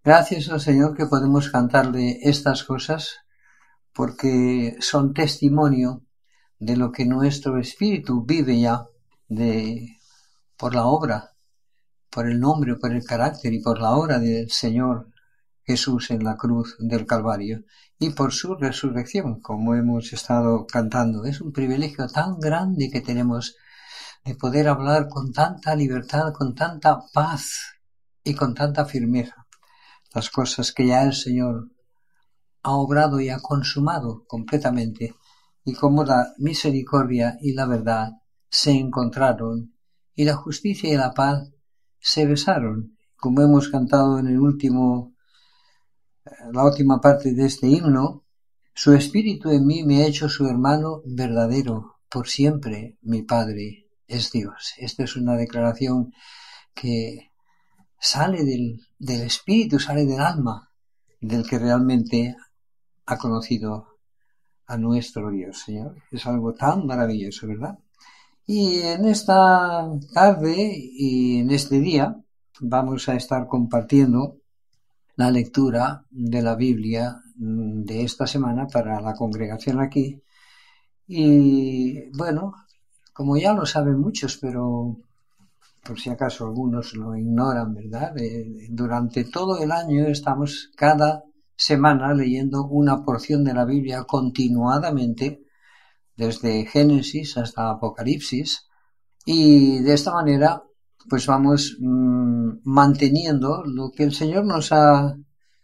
Gracias al Señor que podemos cantarle estas cosas porque son testimonio de lo que nuestro espíritu vive ya por la obra, por el nombre, por el carácter y por la obra del Señor Jesús en la cruz del Calvario y por su resurrección, como hemos estado cantando. Es un privilegio tan grande que tenemos de poder hablar con tanta libertad, con tanta paz y con tanta firmeza las cosas que ya el Señor ha obrado y ha consumado completamente, y como la misericordia y la verdad se encontraron, y la justicia y la paz se besaron, como hemos cantado en la última parte de este himno. Su espíritu en mí me ha hecho su hermano verdadero, por siempre mi Padre es Dios. Esta es una declaración que sale del espíritu, sale del alma, del que realmente ha conocido a nuestro Dios, Señor. Es algo tan maravilloso, ¿verdad? Y en esta tarde y en este día vamos a estar compartiendo la lectura de la Biblia de esta semana para la congregación aquí. Y bueno, como ya lo saben muchos, pero por si acaso algunos lo ignoran, ¿verdad? Durante todo el año estamos cada semana leyendo una porción de la Biblia continuadamente, desde Génesis hasta Apocalipsis, y de esta manera pues vamos manteniendo lo que el Señor nos ha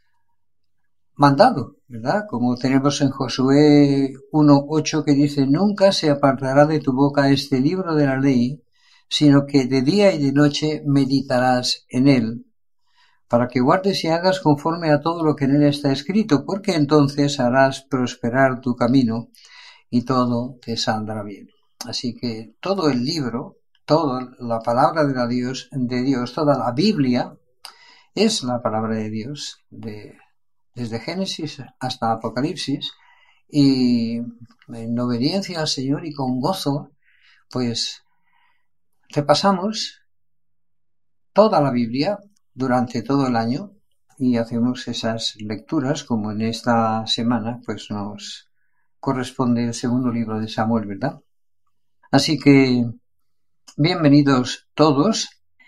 mandado, ¿verdad? Como tenemos en Josué 1:8 que dice: nunca se apartará de tu boca este libro de la ley, sino que de día y de noche meditarás en él, para que guardes y hagas conforme a todo lo que en él está escrito, porque entonces harás prosperar tu camino y todo te saldrá bien. Así que todo el libro, toda la palabra de Dios, toda la Biblia es la palabra de Dios, desde Génesis hasta Apocalipsis, y en obediencia al Señor y con gozo, pues repasamos toda la Biblia durante todo el año y hacemos esas lecturas, como en esta semana pues nos corresponde el segundo libro de Samuel, ¿verdad? Así que bienvenidos todos.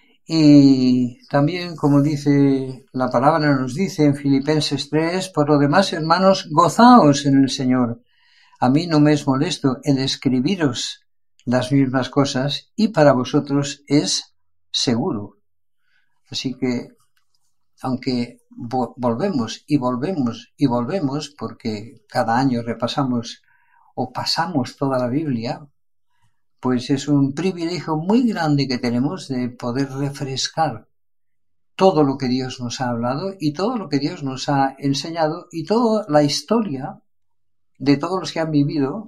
Y también, como dice la palabra, nos dice en Filipenses 3, por lo demás, hermanos, gozaos en el Señor. A mí no me es molesto el escribiros las mismas cosas, y para vosotros es seguro. Así que, aunque volvemos y volvemos y volvemos, porque cada año repasamos o pasamos toda la Biblia, pues es un privilegio muy grande que tenemos de poder refrescar todo lo que Dios nos ha hablado y todo lo que Dios nos ha enseñado y toda la historia de todos los que han vivido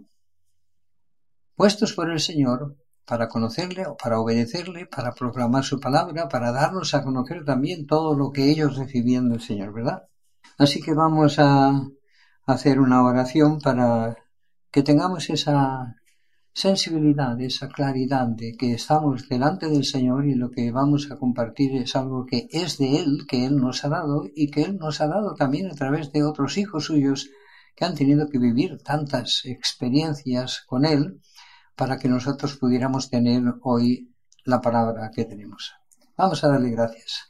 puestos por el Señor para conocerle o para obedecerle, para proclamar su palabra, para darnos a conocer también todo lo que ellos recibían del Señor, ¿verdad? Así que vamos a hacer una oración para que tengamos esa sensibilidad, esa claridad de que estamos delante del Señor y lo que vamos a compartir es algo que es de Él, que Él nos ha dado y que Él nos ha dado también a través de otros hijos suyos que han tenido que vivir tantas experiencias con Él para que nosotros pudiéramos tener hoy la palabra que tenemos. Vamos a darle gracias.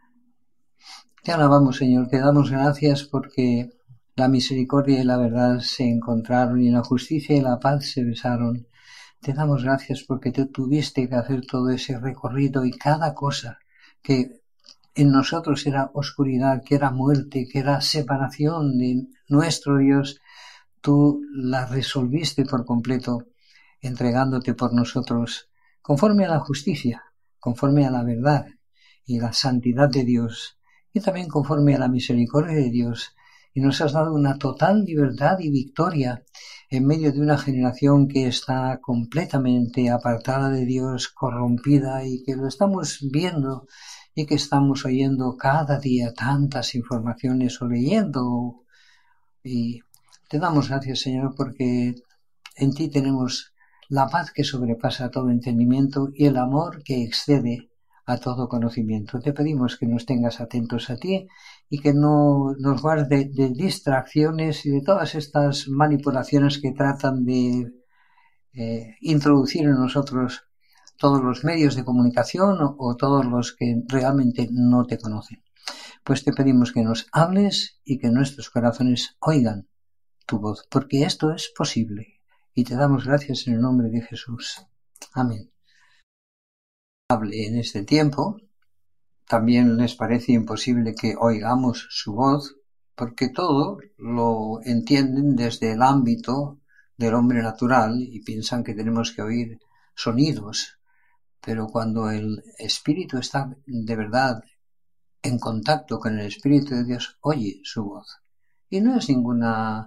Te alabamos, Señor, te damos gracias porque la misericordia y la verdad se encontraron y la justicia y la paz se besaron. Te damos gracias porque tú tuviste que hacer todo ese recorrido y cada cosa que en nosotros era oscuridad, que era muerte, que era separación de nuestro Dios, tú la resolviste por completo, entregándote por nosotros conforme a la justicia, conforme a la verdad y la santidad de Dios, y también conforme a la misericordia de Dios. Y nos has dado una total libertad y victoria en medio de una generación que está completamente apartada de Dios, corrompida, y que lo estamos viendo y que estamos oyendo cada día tantas informaciones o leyendo. Y te damos gracias, Señor, porque en ti tenemos la paz que sobrepasa todo entendimiento y el amor que excede a todo conocimiento. Te pedimos que nos tengas atentos a ti y que no nos guarde de distracciones y de todas estas manipulaciones que tratan de introducir en nosotros todos los medios de comunicación o todos los que realmente no te conocen. Pues te pedimos que nos hables y que nuestros corazones oigan tu voz, porque esto es posible. Y te damos gracias en el nombre de Jesús. Amén. Hable en este tiempo. También les parece imposible que oigamos su voz, porque todo lo entienden desde el ámbito del hombre natural y piensan que tenemos que oír sonidos. Pero cuando el Espíritu está de verdad en contacto con el Espíritu de Dios, oye su voz. Y no es ninguna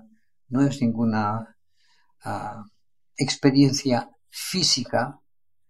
experiencia física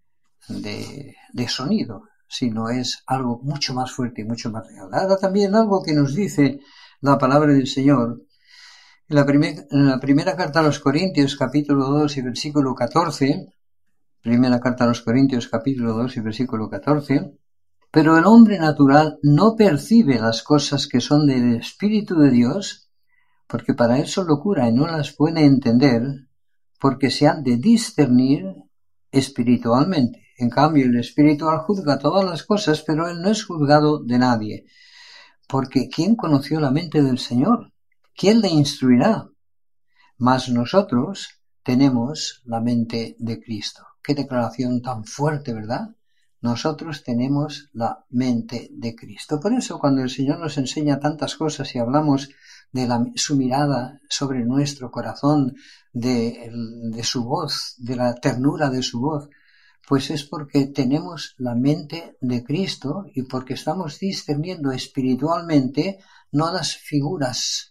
de sonido, sino es algo mucho más fuerte y mucho más real. Ahora también algo que nos dice la palabra del Señor en la primera carta a los Corintios, capítulo 2 y versículo 14, primera carta a los Corintios, capítulo 2 y versículo 14, pero el hombre natural no percibe las cosas que son del Espíritu de Dios, porque para él son locura y no las puede entender, porque se han de discernir espiritualmente. En cambio, el espiritual juzga todas las cosas, pero él no es juzgado de nadie. Porque ¿quién conoció la mente del Señor? ¿Quién le instruirá? Mas nosotros tenemos la mente de Cristo. Qué declaración tan fuerte, ¿verdad? Nosotros tenemos la mente de Cristo. Por eso, cuando el Señor nos enseña tantas cosas y hablamos de su mirada sobre nuestro corazón, de su voz, de la ternura de su voz, pues es porque tenemos la mente de Cristo y porque estamos discerniendo espiritualmente no las figuras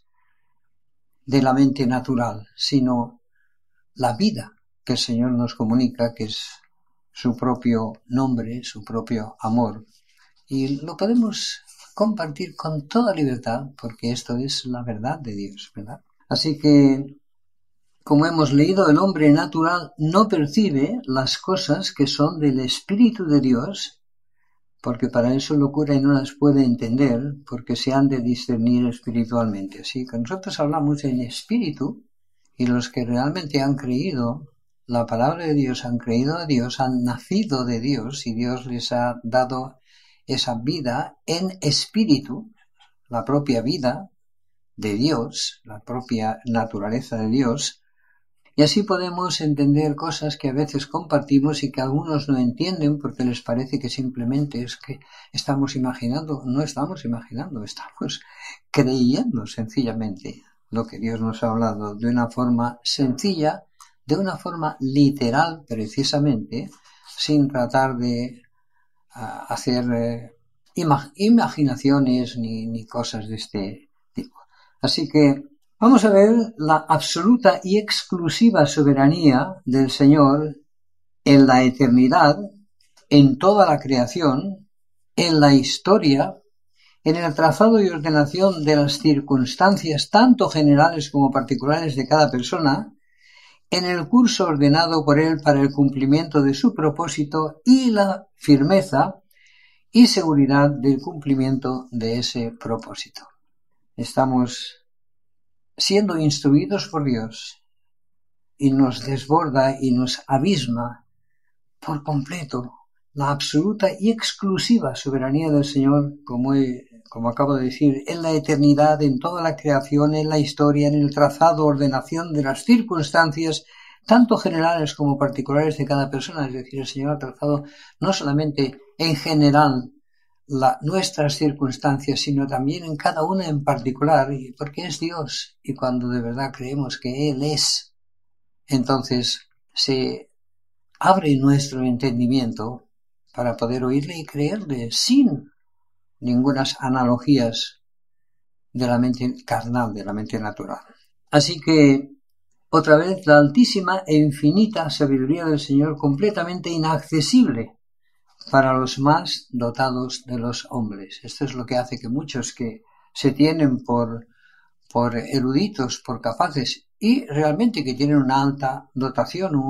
de la mente natural, sino la vida que el Señor nos comunica, que es su propio nombre, su propio amor. Y lo podemos compartir con toda libertad, porque esto es la verdad de Dios, ¿verdad? Así que, como hemos leído, el hombre natural no percibe las cosas que son del Espíritu de Dios, porque para eso locura y no las puede entender, porque se han de discernir espiritualmente. Así que nosotros hablamos en espíritu, y los que realmente han creído la palabra de Dios, han creído a Dios, han nacido de Dios, y Dios les ha dado esa vida en espíritu, la propia vida de Dios, la propia naturaleza de Dios, y así podemos entender cosas que a veces compartimos y que algunos no entienden porque les parece que simplemente es que estamos imaginando. No estamos imaginando, estamos creyendo sencillamente lo que Dios nos ha hablado de una forma sencilla, de una forma literal precisamente, sin tratar de hacer imaginaciones ni cosas de este tipo. Así que vamos a ver la absoluta y exclusiva soberanía del Señor en la eternidad, en toda la creación, en la historia, en el trazado y ordenación de las circunstancias tanto generales como particulares de cada persona, en el curso ordenado por Él para el cumplimiento de su propósito y la firmeza y seguridad del cumplimiento de ese propósito. Estamos siendo instruidos por Dios y nos desborda y nos abisma por completo la absoluta y exclusiva soberanía del Señor, como acabo de decir, en la eternidad, en toda la creación, en la historia, en el trazado, ordenación de las circunstancias, tanto generales como particulares de cada persona. Es decir, el Señor ha trazado no solamente en general nuestras circunstancias, sino también en cada una en particular, porque es Dios, y cuando de verdad creemos que Él es, entonces se abre nuestro entendimiento para poder oírle y creerle sin ningunas analogías de la mente carnal, de la mente natural. Así que, otra vez, la altísima e infinita sabiduría del Señor, completamente inaccesible para los más dotados de los hombres. Esto es lo que hace que muchos que se tienen por eruditos, por capaces, y realmente que tienen una alta dotación,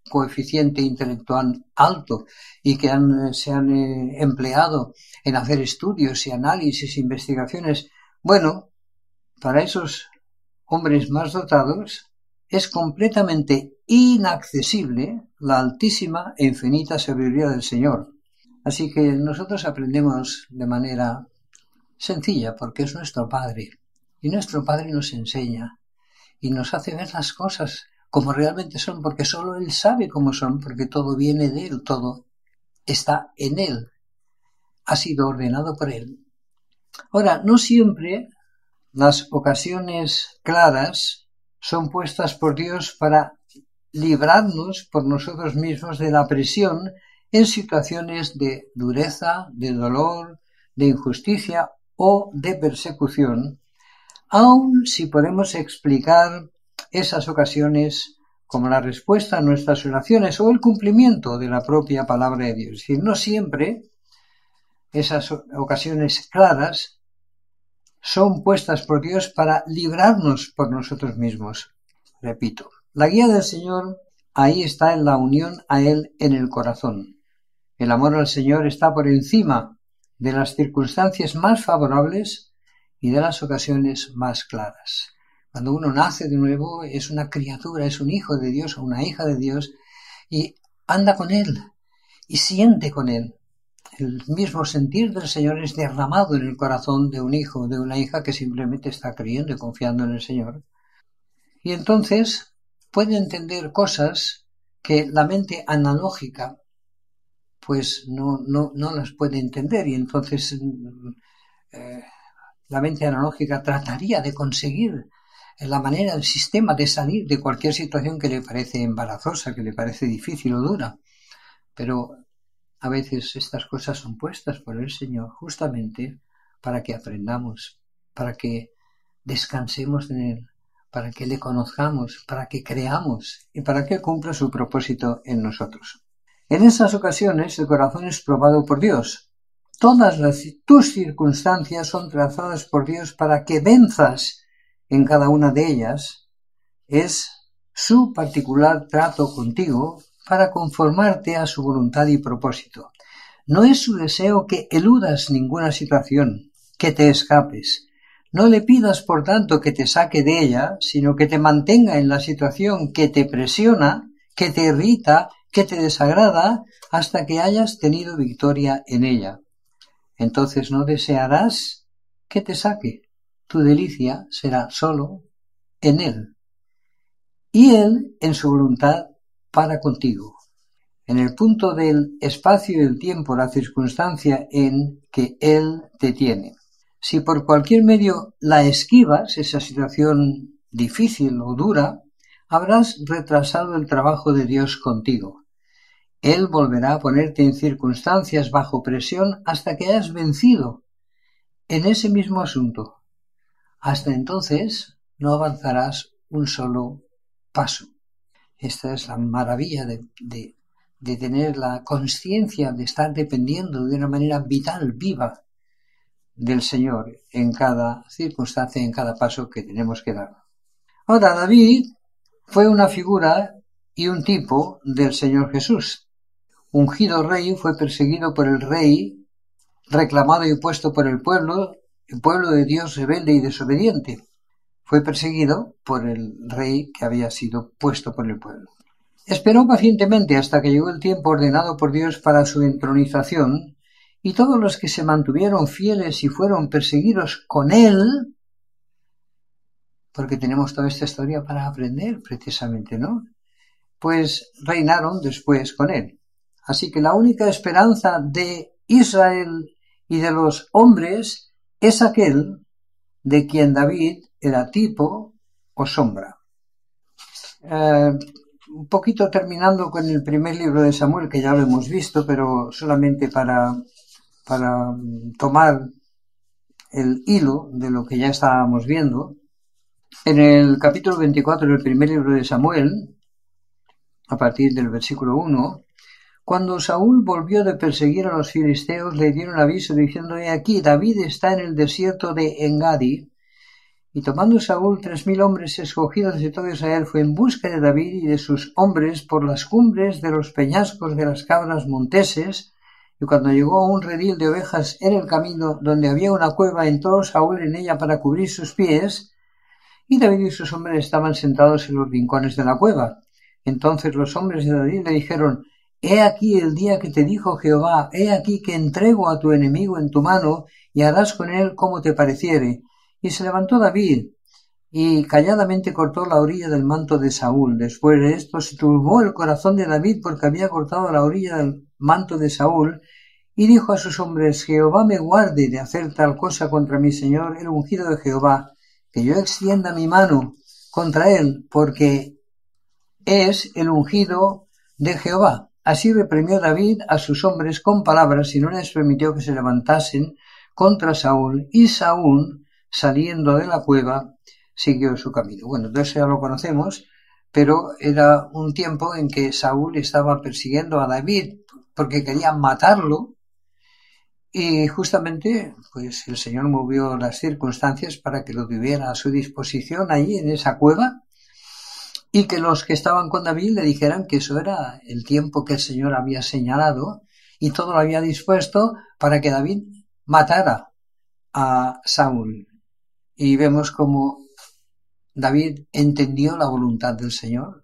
coeficiente intelectual alto y que se han empleado en hacer estudios y análisis, investigaciones. Bueno, para esos hombres más dotados es completamente inaccesible la altísima e infinita sabiduría del Señor. Así que nosotros aprendemos de manera sencilla porque es nuestro Padre y nuestro Padre nos enseña y nos hace ver las cosas como realmente son, porque solo Él sabe cómo son, porque todo viene de Él, todo está en Él, ha sido ordenado por Él. Ahora, no siempre las ocasiones claras son puestas por Dios para librarnos por nosotros mismos de la presión en situaciones de dureza, de dolor, de injusticia o de persecución, aun si podemos explicar esas ocasiones como la respuesta a nuestras oraciones o el cumplimiento de la propia palabra de Dios. Es decir, no siempre esas ocasiones claras son puestas por Dios para librarnos por nosotros mismos. Repito, la guía del Señor ahí está en la unión a Él en el corazón. El amor al Señor está por encima de las circunstancias más favorables y de las ocasiones más claras. Cuando uno nace de nuevo es una criatura, es un hijo de Dios o una hija de Dios y anda con Él y siente con Él. El mismo sentir del Señor es derramado en el corazón de un hijo o de una hija que simplemente está creyendo y confiando en el Señor. Y entonces puede entender cosas que la mente analógica pues no las puede entender, y entonces la mente analógica trataría de conseguir la manera, el sistema de salir de cualquier situación que le parece embarazosa, que le parece difícil o dura. Pero a veces estas cosas son puestas por el Señor justamente para que aprendamos, para que descansemos en Él, para que le conozcamos, para que creamos y para que cumpla su propósito en nosotros. En esas ocasiones el corazón es probado por Dios. Todas tus circunstancias son trazadas por Dios para que venzas en cada una de ellas. Es su particular trato contigo para conformarte a su voluntad y propósito. No es su deseo que eludas ninguna situación, que te escapes. No le pidas, por tanto, que te saque de ella, sino que te mantenga en la situación que te presiona, que te irrita, que te desagrada, hasta que hayas tenido victoria en ella. Entonces no desearás que te saque. Tu delicia será solo en Él, y Él en su voluntad para contigo. En el punto del espacio y el tiempo, la circunstancia en que Él te tiene. Si por cualquier medio la esquivas, esa situación difícil o dura, habrás retrasado el trabajo de Dios contigo. Él volverá a ponerte en circunstancias bajo presión hasta que hayas vencido en ese mismo asunto. Hasta entonces no avanzarás un solo paso. Esta es la maravilla de tener la conciencia de estar dependiendo de una manera vital, viva, del Señor en cada circunstancia, en cada paso que tenemos que dar. Ahora, David fue una figura y un tipo del Señor Jesús. Ungido rey, fue perseguido por el rey, reclamado y puesto por el pueblo de Dios rebelde y desobediente. Fue perseguido por el rey que había sido puesto por el pueblo. Esperó pacientemente hasta que llegó el tiempo ordenado por Dios para su entronización, y todos los que se mantuvieron fieles y fueron perseguidos con él, porque tenemos toda esta historia para aprender precisamente, ¿no? Pues reinaron después con él. Así que la única esperanza de Israel y de los hombres es aquel de quien David era tipo o sombra. Un poquito terminando con el primer libro de Samuel, que ya lo hemos visto, pero solamente para tomar el hilo de lo que ya estábamos viendo. En el capítulo 24 del primer libro de Samuel, a partir del versículo 1, cuando Saúl volvió de perseguir a los filisteos, le dieron aviso diciendo: «He aquí, David está en el desierto de Engadi». Y tomando Saúl 3,000 hombres escogidos de todo Israel, fue en busca de David y de sus hombres por las cumbres de los peñascos de las cabras monteses, y cuando llegó a un redil de ovejas en el camino donde había una cueva, entró Saúl en ella para cubrir sus pies, y David y sus hombres estaban sentados en los rincones de la cueva. Entonces los hombres de David le dijeron: He aquí el día que te dijo Jehová, he aquí que entrego a tu enemigo en tu mano, y harás con él como te pareciere. Y se levantó David, y calladamente cortó la orilla del manto de Saúl. Después de esto se turbó el corazón de David porque había cortado la orilla del manto de Saúl, y dijo a sus hombres: Jehová me guarde de hacer tal cosa contra mi señor, el ungido de Jehová, que yo extienda mi mano contra él, porque es el ungido de Jehová. Así reprimió David a sus hombres con palabras y no les permitió que se levantasen contra Saúl, y Saúl, saliendo de la cueva, siguió su camino. Bueno, todo eso ya lo conocemos, pero era un tiempo en que Saúl estaba persiguiendo a David porque quería matarlo, y justamente pues el Señor movió las circunstancias para que lo tuviera a su disposición allí en esa cueva, y que los que estaban con David le dijeran que eso era el tiempo que el Señor había señalado, y todo lo había dispuesto para que David matara a Saúl. Y vemos cómo David entendió la voluntad del Señor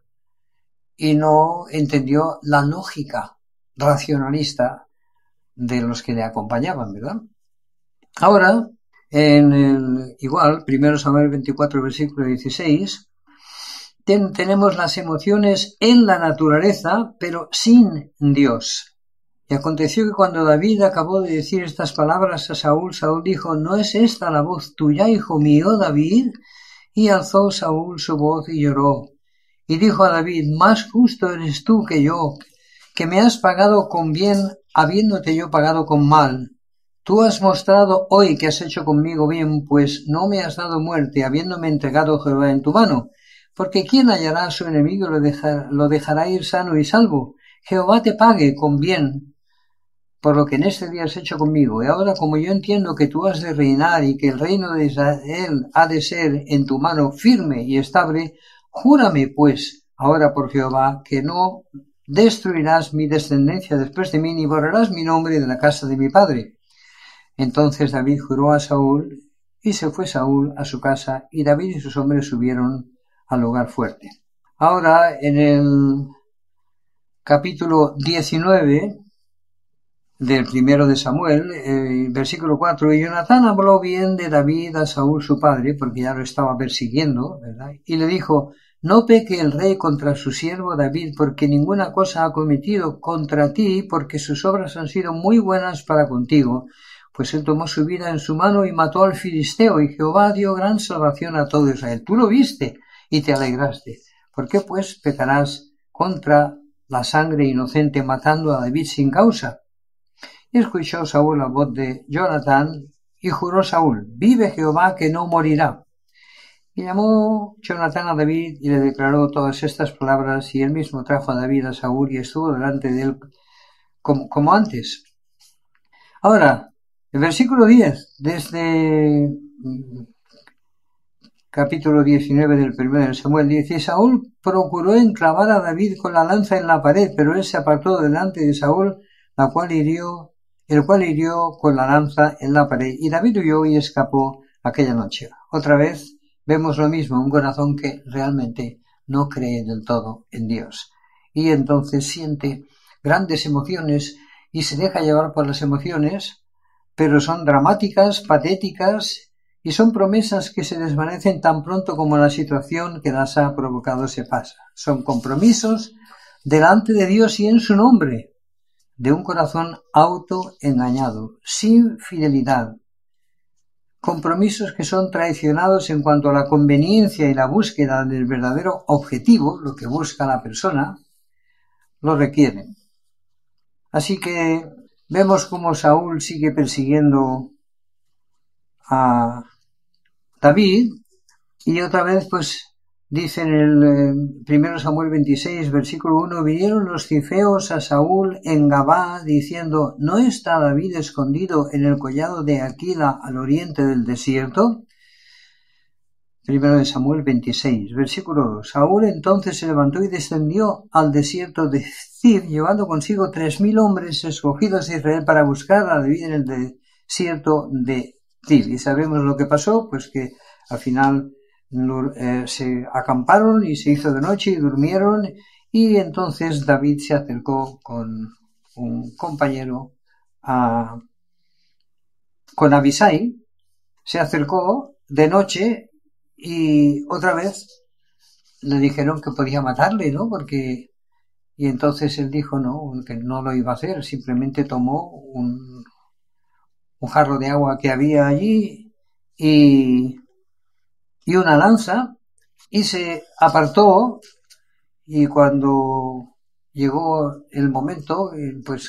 y no entendió la lógica racionalista de los que le acompañaban, ¿verdad? Ahora, en el igual, 1 Samuel 24, versículo 16, tenemos las emociones en la naturaleza, pero sin Dios. Y aconteció que cuando David acabó de decir estas palabras a Saúl, Saúl dijo: ¿No es esta la voz tuya, hijo mío, David? Y alzó Saúl su voz y lloró. Y dijo a David: Más justo eres tú que yo, que me has pagado con bien, habiéndote yo pagado con mal. Tú has mostrado hoy que has hecho conmigo bien, pues no me has dado muerte, habiéndome entregado Jehová en tu mano. Porque ¿quién hallará a su enemigo y lo dejará ir sano y salvo? Jehová te pague con bien por lo que en este día has hecho conmigo. Y ahora, como yo entiendo que tú has de reinar y que el reino de Israel ha de ser en tu mano firme y estable, júrame pues ahora por Jehová que no destruirás mi descendencia después de mí, ni borrarás mi nombre de la casa de mi padre. Entonces David juró a Saúl, y se fue Saúl a su casa, y David y sus hombres subieron al lugar fuerte. Ahora, en el capítulo 19 del primero de Samuel, versículo 4, y Jonatán habló bien de David a Saúl su padre, porque ya lo estaba persiguiendo, ¿verdad? Y le dijo: No peque el rey contra su siervo David, porque ninguna cosa ha cometido contra ti, porque sus obras han sido muy buenas para contigo. Pues él tomó su vida en su mano y mató al filisteo, y Jehová dio gran salvación a todo Israel. Tú lo viste y te alegraste. ¿Por qué pues pecarás contra la sangre inocente matando a David sin causa? Y escuchó Saúl la voz de Jonatán, y juró Saúl: Vive Jehová que no morirá. Y llamó Jonatán a David y le declaró todas estas palabras, y él mismo trajo a David a Saúl y estuvo delante de él como antes. Ahora, el versículo 10, desde capítulo 19 del primero de Samuel, dice: Saúl procuró enclavar a David con la lanza en la pared, pero él se apartó delante de Saúl, el cual hirió con la lanza en la pared, y David huyó y escapó aquella noche. Otra vez vemos lo mismo, un corazón que realmente no cree del todo en Dios, y entonces siente grandes emociones y se deja llevar por las emociones, pero son dramáticas, patéticas, y son promesas que se desvanecen tan pronto como la situación que las ha provocado se pasa. Son compromisos delante de Dios y en su nombre, de un corazón autoengañado, sin fidelidad. Compromisos que son traicionados en cuanto a la conveniencia y la búsqueda del verdadero objetivo, lo que busca la persona, lo requieren. Así que vemos cómo Saúl sigue persiguiendo a David, y otra vez pues dice en el 1 Samuel 26, versículo 1, vinieron los cifeos a Saúl en Gabá, diciendo: ¿No está David escondido en el collado de Aquila al oriente del desierto? Primero de Samuel 26, versículo 2. Saúl entonces se levantó y descendió al desierto de Zif, llevando consigo 3,000 hombres escogidos de Israel para buscar a David en el desierto de Zif. Y sabemos lo que pasó, pues que al final se acamparon y se hizo de noche y durmieron, y entonces David se acercó con un compañero, con Abisai, se acercó de noche y otra vez le dijeron que podía matarle, ¿no? Y entonces él dijo no, que no lo iba a hacer, simplemente tomó un jarro de agua que había allí y una lanza y se apartó, y cuando llegó el momento, pues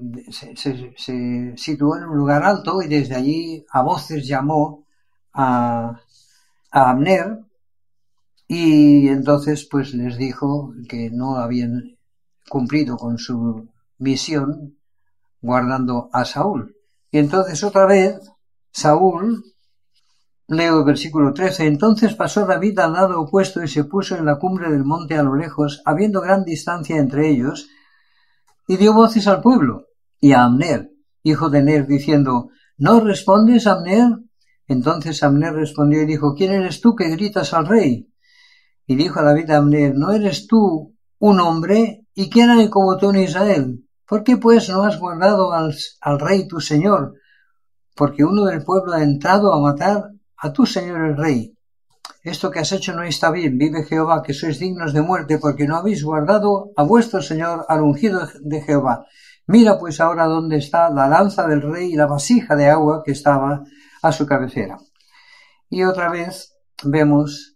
se situó en un lugar alto y desde allí a voces llamó a Abner, y entonces pues les dijo que no habían cumplido con su misión guardando a Saúl. Y entonces otra vez Saúl, leo el versículo 13, entonces pasó David al lado opuesto y se puso en la cumbre del monte a lo lejos, habiendo gran distancia entre ellos, y dio voces al pueblo y a Abner, hijo de Ner, diciendo, ¿no respondes, Abner? Entonces Abner respondió y dijo, ¿quién eres tú que gritas al rey? Y dijo a David a Abner, ¿no eres tú un hombre? ¿Y quién hay como tú en Israel? ¿Por qué pues no has guardado al rey tu señor? Porque uno del pueblo ha entrado a matar a tu señor el rey. Esto que has hecho no está bien, vive Jehová, que sois dignos de muerte, porque no habéis guardado a vuestro señor, al ungido de Jehová. Mira pues ahora dónde está la lanza del rey y la vasija de agua que estaba a su cabecera. Y otra vez vemos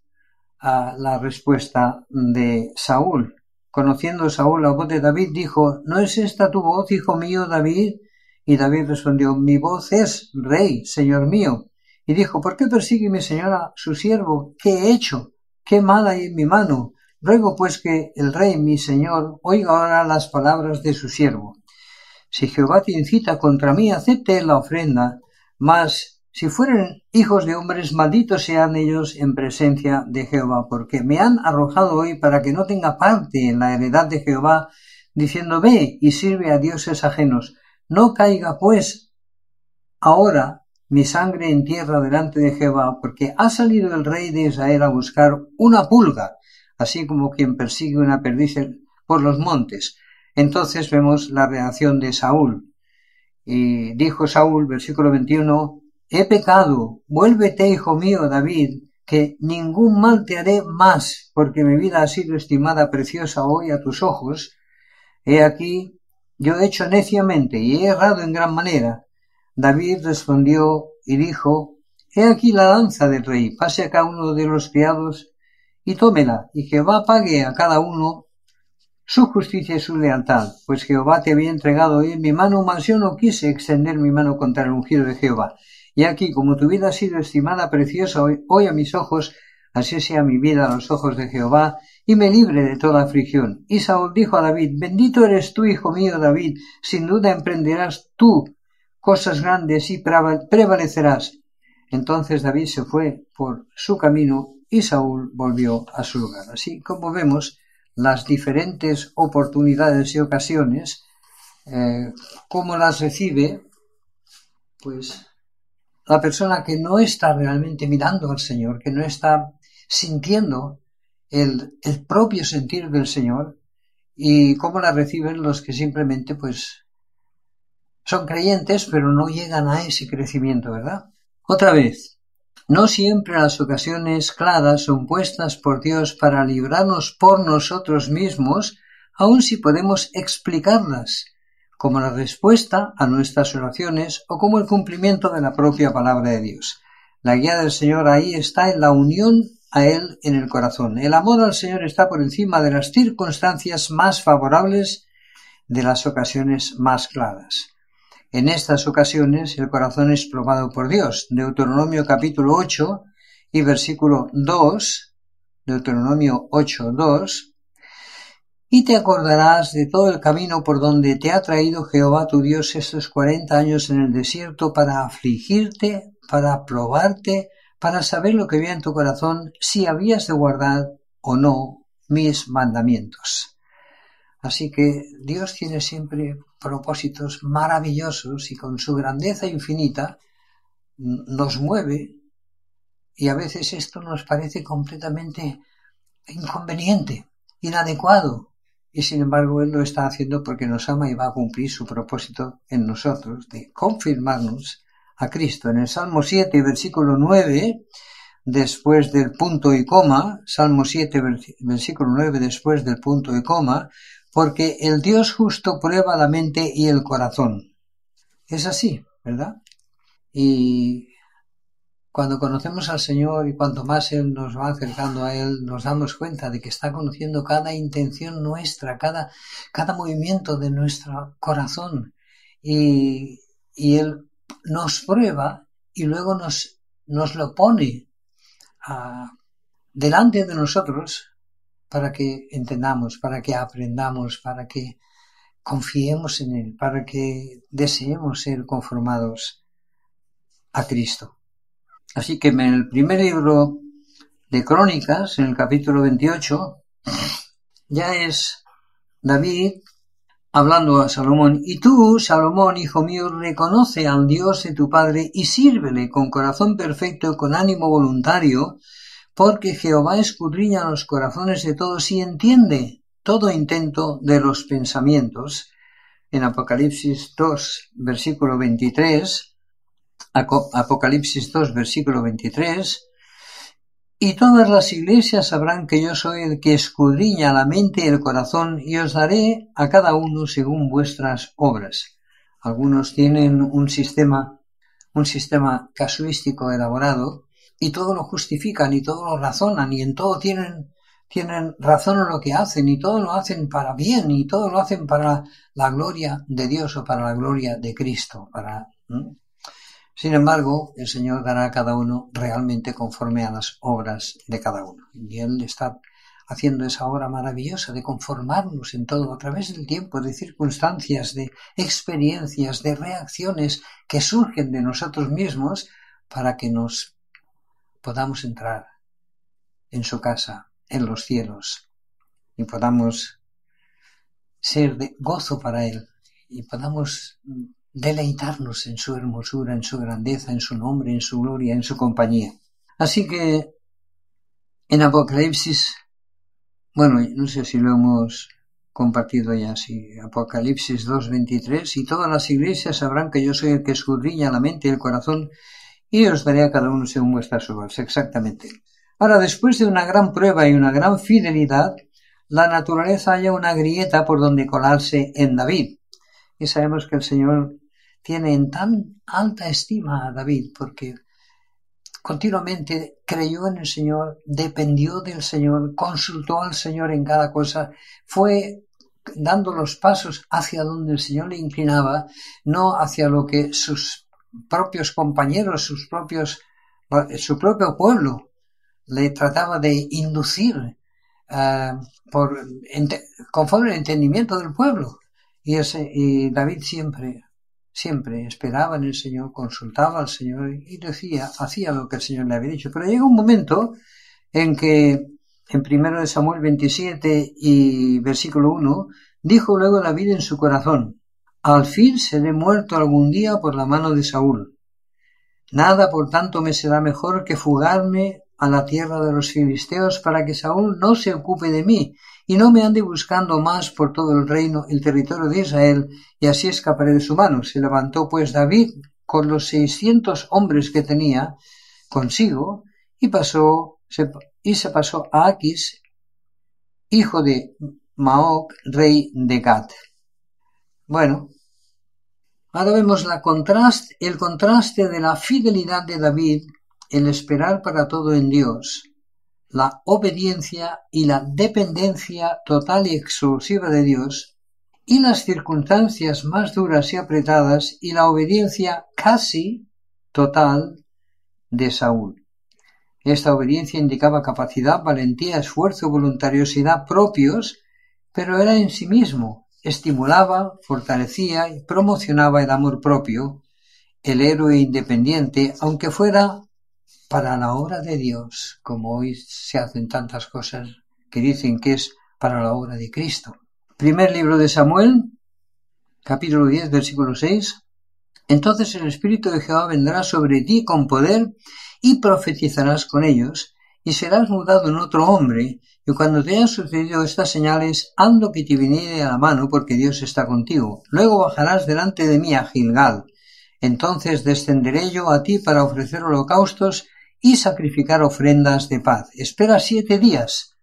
la respuesta de Saúl. Conociendo Saúl la voz de David, dijo, ¿no es esta tu voz, hijo mío, David? Y David respondió, mi voz es, rey, señor mío. Y dijo, ¿por qué persigue mi señora su siervo? ¿Qué he hecho? ¿Qué mal hay en mi mano? Ruego pues que el rey, mi señor, oiga ahora las palabras de su siervo. Si Jehová te incita contra mí, acepte la ofrenda, mas si fueren hijos de hombres, malditos sean ellos en presencia de Jehová, porque me han arrojado hoy para que no tenga parte en la heredad de Jehová, diciendo, ve y sirve a dioses ajenos. No caiga pues ahora mi sangre en tierra delante de Jehová, porque ha salido el rey de Israel a buscar una pulga, así como quien persigue una perdiz por los montes. Entonces vemos la reacción de Saúl. Y dijo Saúl, versículo 21, he pecado, vuélvete, hijo mío, David, que ningún mal te haré más, porque mi vida ha sido estimada preciosa hoy a tus ojos. He aquí, yo he hecho neciamente y he errado en gran manera. David respondió y dijo, he aquí la lanza del rey, pase acá uno de los criados y tómela, y Jehová pague a cada uno su justicia y su lealtad, pues Jehová te había entregado hoy en mi mano, mas yo no quise extender mi mano contra el ungido de Jehová. Y aquí, como tu vida ha sido estimada preciosa hoy a mis ojos, así sea mi vida a los ojos de Jehová, y me libre de toda aflicción. Y Saúl dijo a David, bendito eres tú, hijo mío David, sin duda emprenderás tú cosas grandes y prevalecerás. Entonces David se fue por su camino y Saúl volvió a su lugar. Así como vemos las diferentes oportunidades y ocasiones, cómo las recibe pues la persona que no está realmente mirando al Señor, que no está sintiendo el propio sentir del Señor, y cómo la reciben los que simplemente pues son creyentes pero no llegan a ese crecimiento, ¿verdad? Otra vez, no siempre las ocasiones claras son puestas por Dios para librarnos por nosotros mismos, aun si podemos explicarlas, como la respuesta a nuestras oraciones o como el cumplimiento de la propia palabra de Dios. La guía del Señor ahí está en la unión a Él en el corazón. El amor al Señor está por encima de las circunstancias más favorables, de las ocasiones más claras. En estas ocasiones el corazón es probado por Dios. Deuteronomio capítulo 8 y versículo 2, Deuteronomio 8, 2, y te acordarás de todo el camino por donde te ha traído Jehová tu Dios estos 40 años en el desierto para afligirte, para probarte, para saber lo que había en tu corazón, si habías de guardar o no mis mandamientos. Así que Dios tiene siempre propósitos maravillosos y con su grandeza infinita nos mueve, y a veces esto nos parece completamente inconveniente, inadecuado, y sin embargo Él lo está haciendo porque nos ama y va a cumplir su propósito en nosotros de confirmarnos a Cristo. En el Salmo 7, versículo 9, después del punto y coma, Salmo 7, versículo 9, después del punto y coma, porque el Dios justo prueba la mente y el corazón. Es así, ¿verdad? Y cuando conocemos al Señor y cuanto más Él nos va acercando a Él, nos damos cuenta de que está conociendo cada intención nuestra, cada movimiento de nuestro corazón. Y Él nos prueba y luego nos lo pone delante de nosotros para que entendamos, para que aprendamos, para que confiemos en Él, para que deseemos ser conformados a Cristo. Así que en el primer libro de Crónicas, en el capítulo 28, ya es David hablando a Salomón. Y tú, Salomón, hijo mío, reconoce al Dios de tu padre y sírvele con corazón perfecto y con ánimo voluntario, porque Jehová escudriña los corazones de todos y entiende todo intento de los pensamientos. En Apocalipsis 2, versículo 23, Apocalipsis 2, versículo 23, y todas las iglesias sabrán que yo soy el que escudriña la mente y el corazón, y os daré a cada uno según vuestras obras. Algunos tienen un sistema casuístico elaborado, y todo lo justifican, y todo lo razonan, y en todo tienen razón en lo que hacen, y todo lo hacen para bien, y todo lo hacen para la gloria de Dios o para la gloria de Cristo. Sin embargo, el Señor dará a cada uno realmente conforme a las obras de cada uno. Y Él está haciendo esa obra maravillosa de conformarnos en todo, a través del tiempo, de circunstancias, de experiencias, de reacciones que surgen de nosotros mismos para que nos podamos entrar en su casa, en los cielos, y podamos ser de gozo para Él, y podamos deleitarnos en su hermosura, en su grandeza, en su nombre, en su gloria, en su compañía. Así que en Apocalipsis, bueno, no sé si lo hemos compartido ya, sí, Apocalipsis 2:23, y todas las iglesias sabrán que yo soy el que escudriña la mente y el corazón, y os daré a cada uno según vuestras obras. Exactamente. Ahora, después de una gran prueba y una gran fidelidad, la naturaleza halla una grieta por donde colarse en David. Y sabemos que el Señor tiene en tan alta estima a David porque continuamente creyó en el Señor, dependió del Señor, consultó al Señor en cada cosa, fue dando los pasos hacia donde el Señor le inclinaba, no hacia lo que sus propios compañeros, su propio pueblo le trataba de inducir conforme al entendimiento del pueblo. Y David siempre esperaba en el Señor, consultaba al Señor y hacía lo que el Señor le había dicho. Pero llega un momento en que, en 1 Samuel 27 y versículo 1, dijo luego David en su corazón: al fin seré muerto algún día por la mano de Saúl. Nada, por tanto, me será mejor que fugarme a la tierra de los filisteos para que Saúl no se ocupe de mí y no me ande buscando más por todo el territorio de Israel, y así escaparé de su mano. Se levantó pues David con los 600 hombres que tenía consigo y se pasó a Aquis, hijo de Maoc, rey de Gat. Bueno, ahora vemos el contraste de la fidelidad de David, el esperar para todo en Dios, la obediencia y la dependencia total y exclusiva de Dios, y las circunstancias más duras y apretadas y la obediencia casi total de Saúl. Esta obediencia indicaba capacidad, valentía, esfuerzo, voluntariosidad propios, pero era en sí mismo. Estimulaba, fortalecía y promocionaba el amor propio, el héroe independiente, aunque fuera para la obra de Dios, como hoy se hacen tantas cosas que dicen que es para la obra de Cristo. Primer libro de Samuel, capítulo 10, versículo 6. Entonces el Espíritu de Jehová vendrá sobre ti con poder y profetizarás con ellos y serás mudado en otro hombre, y cuando te hayan sucedido estas señales, haz lo que te viniere a la mano, porque Dios está contigo. Luego bajarás delante de mí a Gilgal. Entonces descenderé yo a ti para ofrecer holocaustos y sacrificar ofrendas de paz. Espera 7 días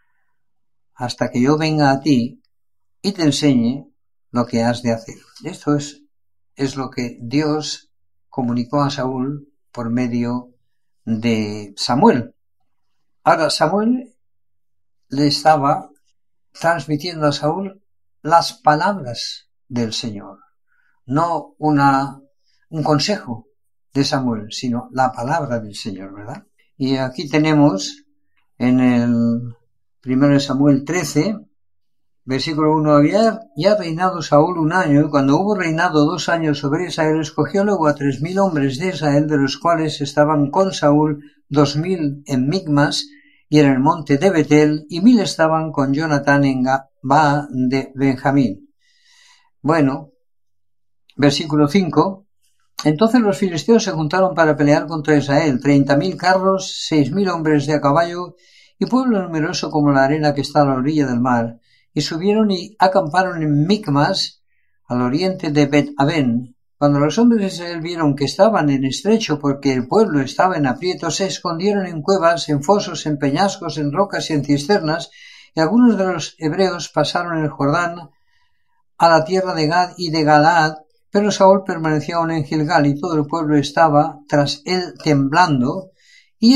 hasta que yo venga a ti y te enseñe lo que has de hacer. Esto es lo que Dios comunicó a Saúl por medio de Samuel. Ahora, Samuel le estaba transmitiendo a Saúl las palabras del Señor, no un consejo de Samuel, sino la palabra del Señor, ¿verdad? Y aquí tenemos en el 1 Samuel 13, versículo 1, había ya reinado Saúl 1 año, y cuando hubo reinado 2 años sobre Israel, escogió luego a 3,000 hombres de Israel, de los cuales estaban con Saúl 2,000 en Micmas y en el monte de Betel, y 1,000 estaban con Jonatán en Gabaa de Benjamín. Bueno, versículo 5, entonces los filisteos se juntaron para pelear contra Israel, 30,000 carros, 6,000 hombres de a caballo, y pueblo numeroso como la arena que está a la orilla del mar. Y subieron y acamparon en Micmas, al oriente de Bet-Aven. Cuando los hombres de Israel vieron que estaban en estrecho porque el pueblo estaba en aprieto, se escondieron en cuevas, en fosos, en peñascos, en rocas y en cisternas, y algunos de los hebreos pasaron el Jordán a la tierra de Gad y de Galaad, pero Saúl permanecía aún en Gilgal, y todo el pueblo estaba tras él temblando, y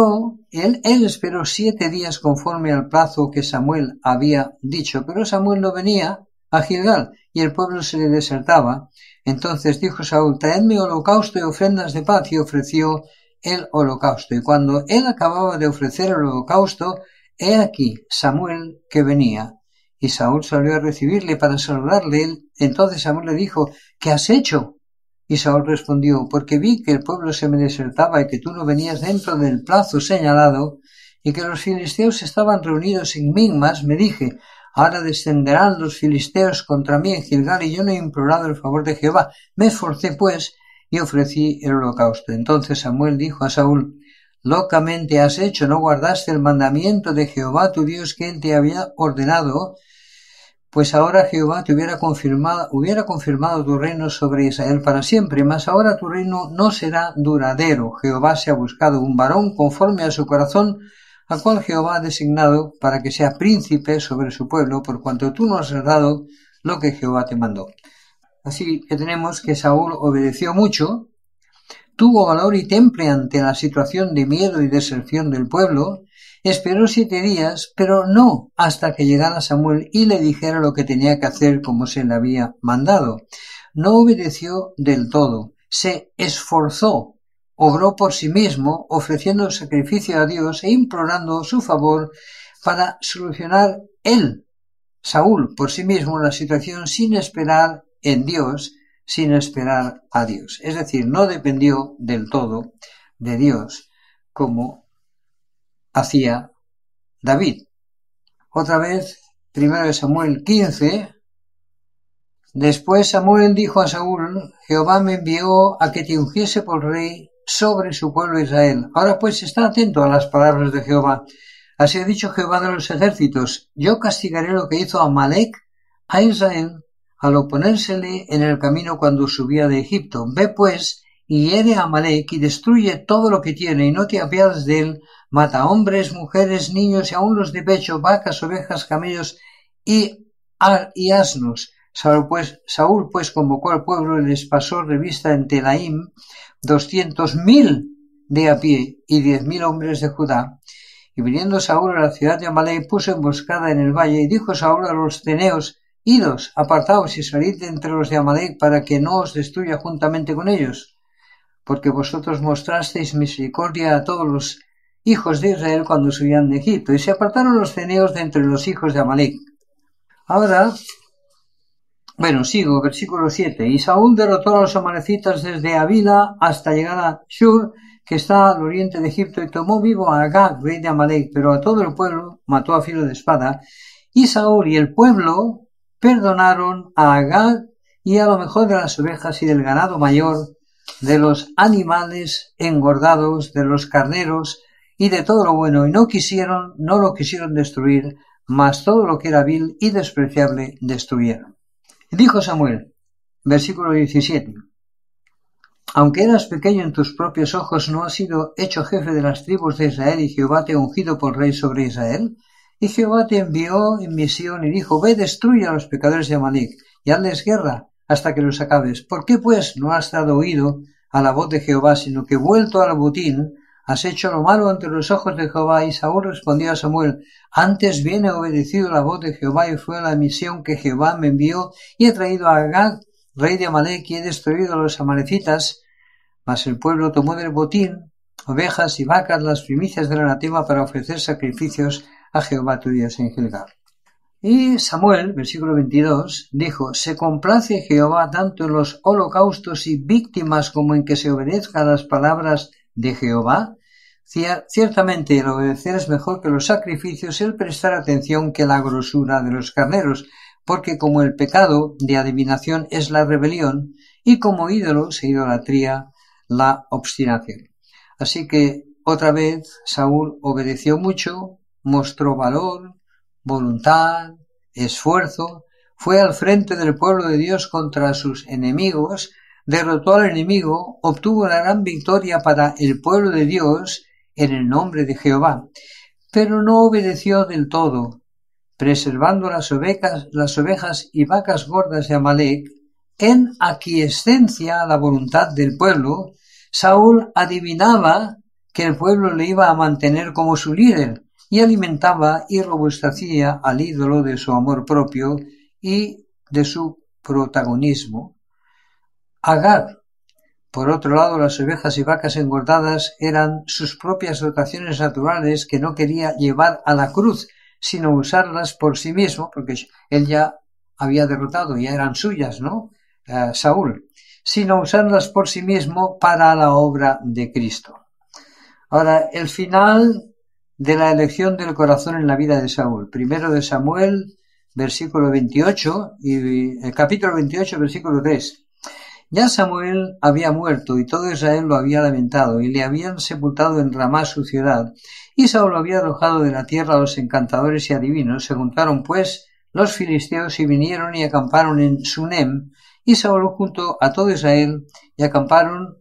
él esperó 7 días conforme al plazo que Samuel había dicho, pero Samuel no venía a Gilgal, y el pueblo se le desertaba. Entonces dijo Saúl, traedme holocausto y ofrendas de paz, y ofreció el holocausto. Y cuando él acababa de ofrecer el holocausto, he aquí Samuel que venía. Y Saúl salió a recibirle para saludarle. Entonces Samuel le dijo, ¿qué has hecho? Y Saúl respondió, porque vi que el pueblo se me desertaba y que tú no venías dentro del plazo señalado, y que los filisteos estaban reunidos en Micmas, me dije, ahora descenderán los filisteos contra mí en Gilgal, y yo no he implorado el favor de Jehová. Me esforcé pues y ofrecí el holocausto. Entonces Samuel dijo a Saúl, locamente has hecho, no guardaste el mandamiento de Jehová tu Dios que él te había ordenado, pues ahora Jehová te hubiera confirmado tu reino sobre Israel para siempre, mas ahora tu reino no será duradero. Jehová se ha buscado un varón conforme a su corazón, al cual Jehová ha designado para que sea príncipe sobre su pueblo, por cuanto tú no has dado lo que Jehová te mandó. Así que tenemos que Saúl obedeció mucho, tuvo valor y temple ante la situación de miedo y deserción del pueblo, esperó 7 días, pero no hasta que llegara Samuel y le dijera lo que tenía que hacer como se le había mandado. No obedeció del todo, se esforzó, obró por sí mismo, ofreciendo sacrificio a Dios e implorando su favor para solucionar él, Saúl, por sí mismo la situación sin esperar en Dios, sin esperar a Dios. Es decir, no dependió del todo de Dios como hacía David. Otra vez, 1 Samuel 15, después Samuel dijo a Saúl, Jehová me envió a que te ungiese por rey sobre su pueblo Israel. Ahora pues está atento a las palabras de Jehová. Así ha dicho Jehová de los ejércitos, yo castigaré lo que hizo Amalec a Israel al oponérsele en el camino cuando subía de Egipto. Ve pues y hiere a Amalec y destruye todo lo que tiene y no te apiades de él. Mata hombres, mujeres, niños y aun los de pecho, vacas, ovejas, camellos y asnos. Saúl pues convocó al pueblo y les pasó revista en Telaim 200,000 de a pie y 10,000 hombres de Judá. Y viniendo Saúl a la ciudad de Amalec, puso emboscada en el valle, y dijo Saúl a los ceneos, idos, apartaos y salid de entre los de Amalec, para que no os destruya juntamente con ellos, porque vosotros mostrasteis misericordia a todos los hijos de Israel cuando subían de Egipto. Y se apartaron los ceneos de entre los hijos de Amalec. Ahora, Bueno, sigo, versículo 7. Y Saúl derrotó a los amalecitas desde Avila hasta llegar a Shur, que está al oriente de Egipto, y tomó vivo a Agag, rey de Amalek, pero a todo el pueblo mató a filo de espada. Y Saúl y el pueblo perdonaron a Agag y a lo mejor de las ovejas y del ganado mayor, de los animales engordados, de los carneros y de todo lo bueno, y no lo quisieron destruir, mas todo lo que era vil y despreciable destruyeron. Dijo Samuel, versículo 17, aunque eras pequeño en tus propios ojos, ¿no has sido hecho jefe de las tribus de Israel y Jehová te ha ungido por rey sobre Israel? Y Jehová te envió en misión y dijo, ve, destruye a los pecadores de Amalek y hazles guerra hasta que los acabes. ¿Por qué pues no has dado oído a la voz de Jehová, sino que vuelto al botín has hecho lo malo ante los ojos de Jehová? Y Saúl respondió a Samuel, antes bien he obedecido la voz de Jehová y fue a la misión que Jehová me envió y he traído a Agag, rey de Amalek, y he destruido a los amalecitas. Mas el pueblo tomó del botín ovejas y vacas, las primicias del anatema, para ofrecer sacrificios a Jehová tu Dios en Gilgal. Y Samuel, versículo 22, dijo, se complace Jehová tanto en los holocaustos y víctimas como en que se obedezca a las palabras de Jehová. Ciertamente el obedecer es mejor que los sacrificios, el prestar atención que la grosura de los carneros, porque como el pecado de adivinación es la rebelión, y como ídolos e idolatría la obstinación. Así que otra vez Saúl obedeció mucho, mostró valor, voluntad, esfuerzo, fue al frente del pueblo de Dios contra sus enemigos, derrotó al enemigo, obtuvo una gran victoria para el pueblo de Dios en el nombre de Jehová, pero no obedeció del todo, preservando las ovejas y vacas gordas de Amalek. En aquiescencia a la voluntad del pueblo, Saúl adivinaba que el pueblo le iba a mantener como su líder y alimentaba y robustecía al ídolo de su amor propio y de su protagonismo. Agag, por otro lado, las ovejas y vacas engordadas eran sus propias dotaciones naturales que no quería llevar a la cruz, sino usarlas por sí mismo, porque él ya había derrotado, ya eran suyas, ¿no? Saúl, sino usarlas por sí mismo para la obra de Cristo. Ahora, el final de la elección del corazón en la vida de Saúl. Primero de Samuel, versículo 28, y el capítulo 28, versículo 3. Ya Samuel había muerto y todo Israel lo había lamentado y le habían sepultado en Ramá su ciudad, y Saúl había arrojado de la tierra a los encantadores y adivinos. Se juntaron pues los filisteos y vinieron y acamparon en Sunem, y Saúl junto a todo Israel y acamparon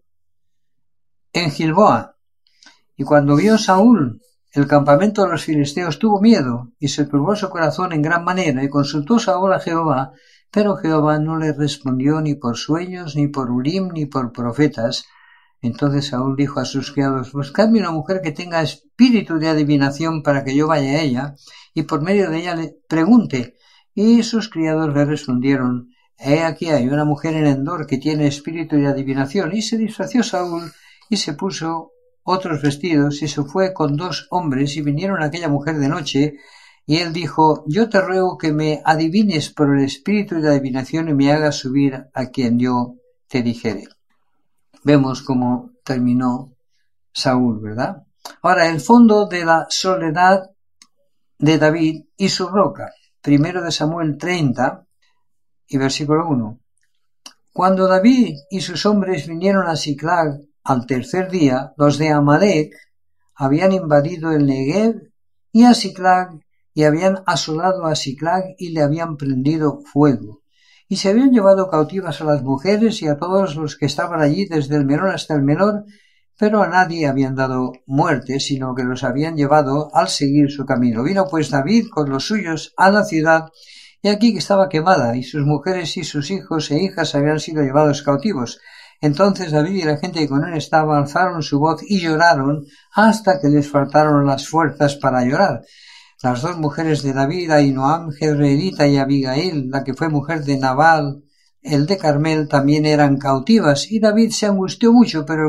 en Gilboa. Y cuando vio Saúl el campamento de los filisteos, tuvo miedo y se turbó su corazón en gran manera, y consultó Saúl a Jehová, pero Jehová no le respondió ni por sueños, ni por Urim, ni por profetas. Entonces Saúl dijo a sus criados, buscadme una mujer que tenga espíritu de adivinación para que yo vaya a ella, y por medio de ella le pregunte. Y sus criados le respondieron, he aquí hay una mujer en Endor que tiene espíritu de adivinación. Y se disfració Saúl y se puso otros vestidos y se fue con 2 hombres y vinieron a aquella mujer de noche. Y él dijo, yo te ruego que me adivines por el espíritu de adivinación y me hagas subir a quien yo te dijere. Vemos cómo terminó Saúl, ¿verdad? Ahora, el fondo de la soledad de David y su roca. Primero de Samuel 30 y versículo 1. Cuando David y sus hombres vinieron a Siclag al tercer día, los de Amalek habían invadido el Negev y a Siclag, y habían asolado a Siclag y le habían prendido fuego. Y se habían llevado cautivas a las mujeres y a todos los que estaban allí, desde el menor hasta el menor, pero a nadie habían dado muerte, sino que los habían llevado al seguir su camino. Vino pues David con los suyos a la ciudad, y aquí que estaba quemada, y sus mujeres y sus hijos e hijas habían sido llevados cautivos. Entonces David y la gente que con él estaba alzaron su voz y lloraron hasta que les faltaron las fuerzas para llorar. Las 2 mujeres de David, Ahinoam Jezreelita y Abigail, la que fue mujer de Nabal, el de Carmel, también eran cautivas, y David se angustió mucho, pero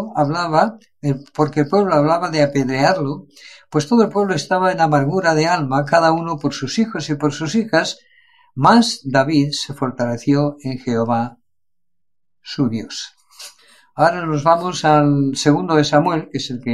porque el pueblo hablaba de apedrearlo, pues todo el pueblo estaba en amargura de alma, cada uno por sus hijos y por sus hijas, Mas David se fortaleció en Jehová su Dios. Ahora nos vamos al segundo de Samuel, que es el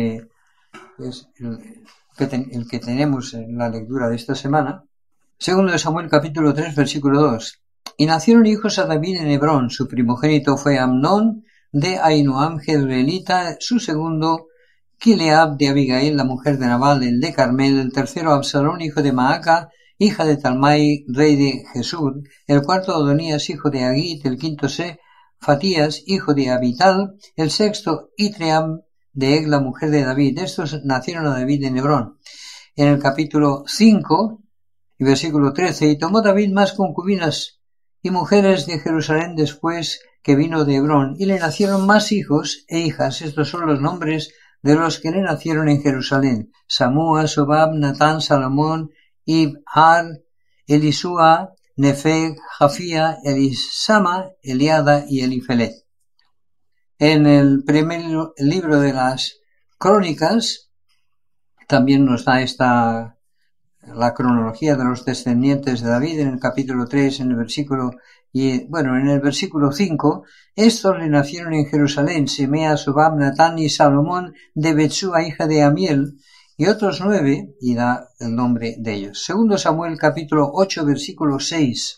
que tenemos en la lectura de esta semana. Segundo de Samuel, capítulo 3, versículo 2. Y nacieron hijos a David en Hebrón. Su primogénito fue Amnón de Ahinoam jezreelita, su segundo Kileab de Abigail, la mujer de Nabal, el de Carmel, el tercero Absalón, hijo de Maaca, hija de Talmai, rey de Jesús, el cuarto Adonías, hijo de Agit, el quinto Fatías, hijo de Abital, el sexto Itream de Egla, mujer de David. Estos nacieron a David en Hebrón. En el capítulo 5 y versículo 13, y tomó David más concubinas y mujeres de Jerusalén después que vino de Hebrón, y le nacieron más hijos e hijas. Estos son los nombres de los que le nacieron en Jerusalén: Samúa, Sobab, Natán, Salomón, Ibhar, Elisúa, Nefeg, Jafía, Elisama, Eliada y Elifelet. En el primer libro de las Crónicas también nos da la cronología de los descendientes de David en el capítulo 3, en el versículo 5, estos le nacieron en Jerusalén: Semea, Sobab, Natán y Salomón de Betsúa, hija de Amiel, y otros 9, y da el nombre de ellos. Segundo Samuel, capítulo 8, versículo 6.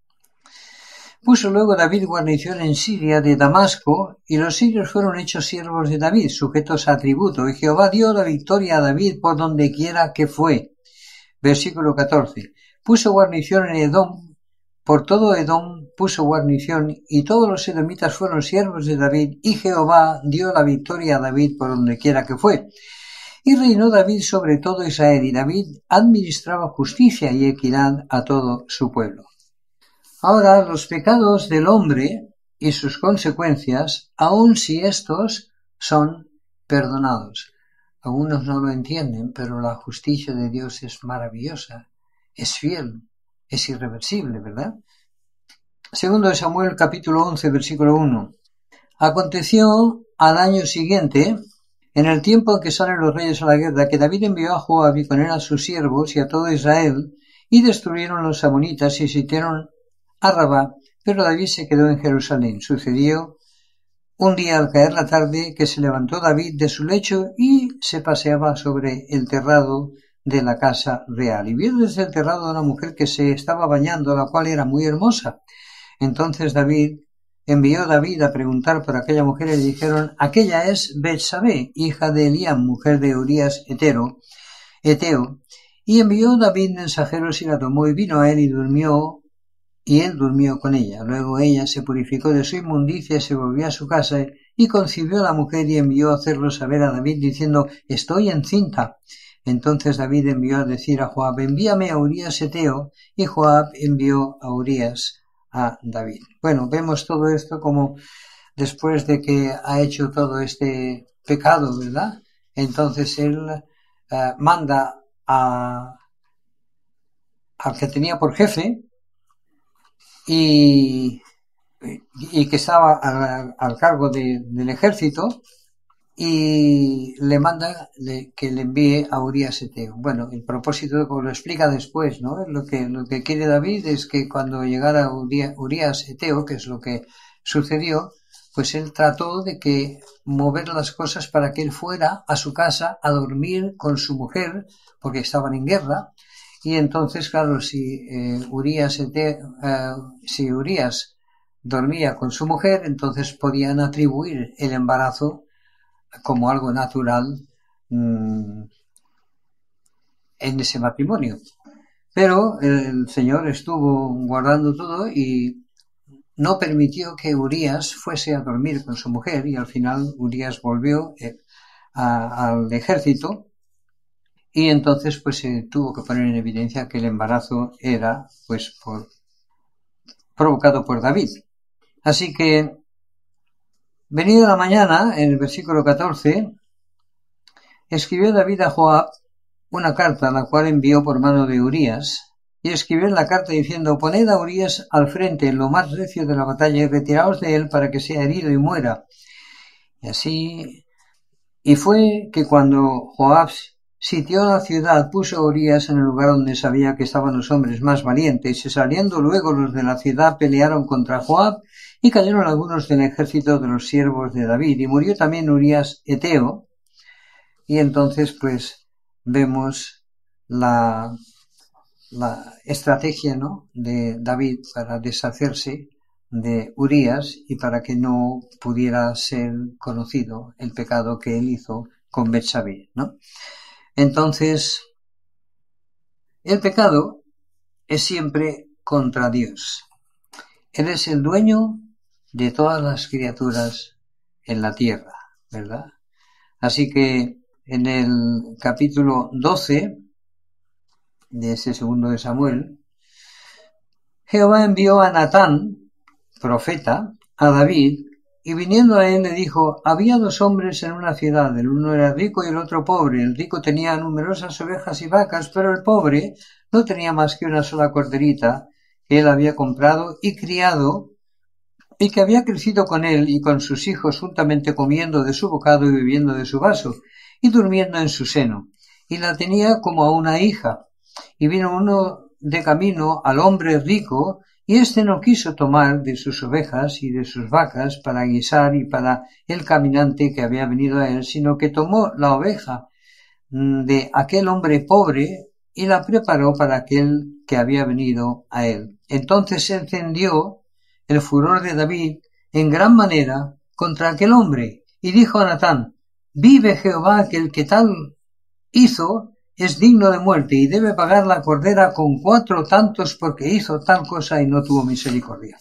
Puso luego David guarnición en Siria de Damasco, y los sirios fueron hechos siervos de David, sujetos a tributo, y Jehová dio la victoria a David por donde quiera que fue. Versículo 14. Puso guarnición en Edom, por todo Edom puso guarnición, y todos los edomitas fueron siervos de David, y Jehová dio la victoria a David por donde quiera que fue. Y reinó David sobre todo Israel, y David administraba justicia y equidad a todo su pueblo. Ahora, los pecados del hombre y sus consecuencias, aun si estos son perdonados. Algunos no lo entienden, pero la justicia de Dios es maravillosa, es fiel, es irreversible, ¿verdad? Segundo de Samuel, capítulo 11, versículo 1. Aconteció al año siguiente, en el tiempo en que salen los reyes a la guerra, que David envió a Joab y con él a sus siervos y a todo Israel, y destruyeron los amonitas y sitiaron a Rabá, pero David se quedó en Jerusalén. Sucedió un día al caer la tarde que se levantó David de su lecho y se paseaba sobre el terrado de la casa real, y vio desde el terrado a una mujer que se estaba bañando, la cual era muy hermosa. Entonces envió David a preguntar por aquella mujer, y le dijeron: aquella es Betsabé, hija de Eliam, mujer de Urías Eteo. Y envió David mensajeros y la tomó, y vino a él y él durmió con ella. Luego ella se purificó de su inmundicia y se volvió a su casa, y concibió la mujer y envió a hacerlo saber a David, diciendo: estoy encinta. Entonces David envió a decir a Joab: envíame a Urías Eteo, y Joab envió a Urías a David. Bueno, vemos todo esto como después de que ha hecho todo este pecado, ¿verdad? Entonces él manda al que tenía por jefe y que estaba al cargo del ejército, y le manda que le envíe a Urías Eteo. Bueno, el propósito, como lo explica después, ¿no? Lo que quiere David es que cuando llegara Urías Eteo, que es lo que sucedió, pues él trató de mover las cosas para que él fuera a su casa a dormir con su mujer, porque estaban en guerra. Y entonces, claro, si Urías dormía con su mujer, entonces podían atribuir el embarazo como algo natural en ese matrimonio. Pero el Señor estuvo guardando todo y no permitió que Urías fuese a dormir con su mujer, y al final Urías volvió al ejército, y entonces pues se tuvo que poner en evidencia que el embarazo era pues provocado por David. Así que, venida la mañana, en el versículo 14, escribió David a Joab una carta, la cual envió por mano de Urías, y escribió en la carta diciendo: poned a Urías al frente en lo más recio de la batalla, y retiraos de él para que sea herido y muera. Y fue que cuando Joab sitió la ciudad, puso a Urías en el lugar donde sabía que estaban los hombres más valientes, y saliendo luego los de la ciudad pelearon contra Joab, y cayeron algunos del ejército de los siervos de David, y murió también Urías Eteo. Y entonces pues vemos la estrategia, ¿no?, de David para deshacerse de Urías y para que no pudiera ser conocido el pecado que él hizo con Betsabé, ¿no? Entonces, el pecado es siempre contra Dios. Él es el dueño de todas las criaturas en la tierra, ¿verdad? Así que en el capítulo 12 de ese segundo de Samuel, Jehová envió a Natán, profeta, a David, y viniendo a él le dijo: había dos hombres en una ciudad, el uno era rico y el otro pobre. El rico tenía numerosas ovejas y vacas, pero el pobre no tenía más que una sola corderita que él había comprado y criado, y que había crecido con él y con sus hijos juntamente, comiendo de su bocado y bebiendo de su vaso, y durmiendo en su seno, y la tenía como a una hija. Y vino uno de camino al hombre rico, y éste no quiso tomar de sus ovejas y de sus vacas para guisar y para el caminante que había venido a él, sino que tomó la oveja de aquel hombre pobre y la preparó para aquel que había venido a él. Entonces se encendió el furor de David en gran manera contra aquel hombre, y dijo a Natán: vive Jehová, que el que tal hizo es digno de muerte, y debe pagar la cordera con 4 tantos, porque hizo tal cosa y no tuvo misericordia.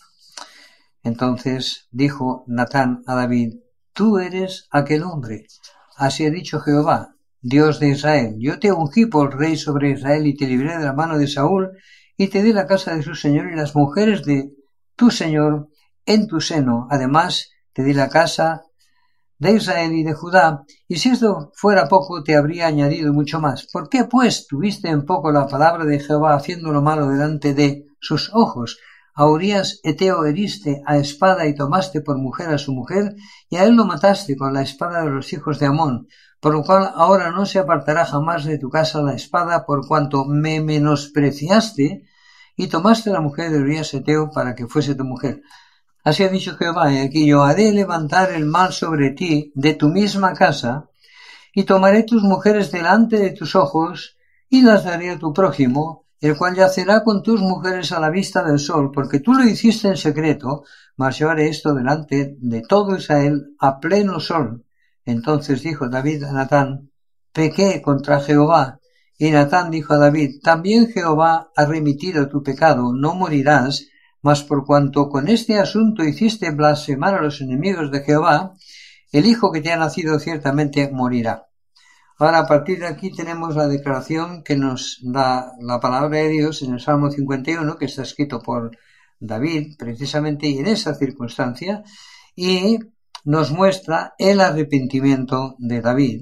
Entonces dijo Natán a David: tú eres aquel hombre. Así ha dicho Jehová, Dios de Israel: yo te ungí por rey sobre Israel, y te libré de la mano de Saúl, y te di la casa de su señor y las mujeres de tu señor en tu seno. Además te di la casa de Israel y de Judá, y si esto fuera poco, te habría añadido mucho más. ¿Por qué, pues, tuviste en poco la palabra de Jehová, haciendo lo malo delante de sus ojos? A Urías Eteo heriste a espada y tomaste por mujer a su mujer, y a él lo mataste con la espada de los hijos de Amón, por lo cual ahora no se apartará jamás de tu casa la espada, por cuanto me menospreciaste y tomaste la mujer de Urías Eteo para que fuese tu mujer. Así ha dicho Jehová: y aquí yo haré levantar el mal sobre ti de tu misma casa, y tomaré tus mujeres delante de tus ojos, y las daré a tu prójimo, el cual yacerá con tus mujeres a la vista del sol, porque tú lo hiciste en secreto, mas yo haré esto delante de todo Israel a pleno sol. Entonces dijo David a Natán: pequé contra Jehová. Y Natán dijo a David: también Jehová ha remitido tu pecado, no morirás, mas por cuanto con este asunto hiciste blasfemar a los enemigos de Jehová, el hijo que te ha nacido ciertamente morirá. Ahora, a partir de aquí tenemos la declaración que nos da la palabra de Dios en el Salmo 51, que está escrito por David, precisamente, y en esa circunstancia, y nos muestra el arrepentimiento de David.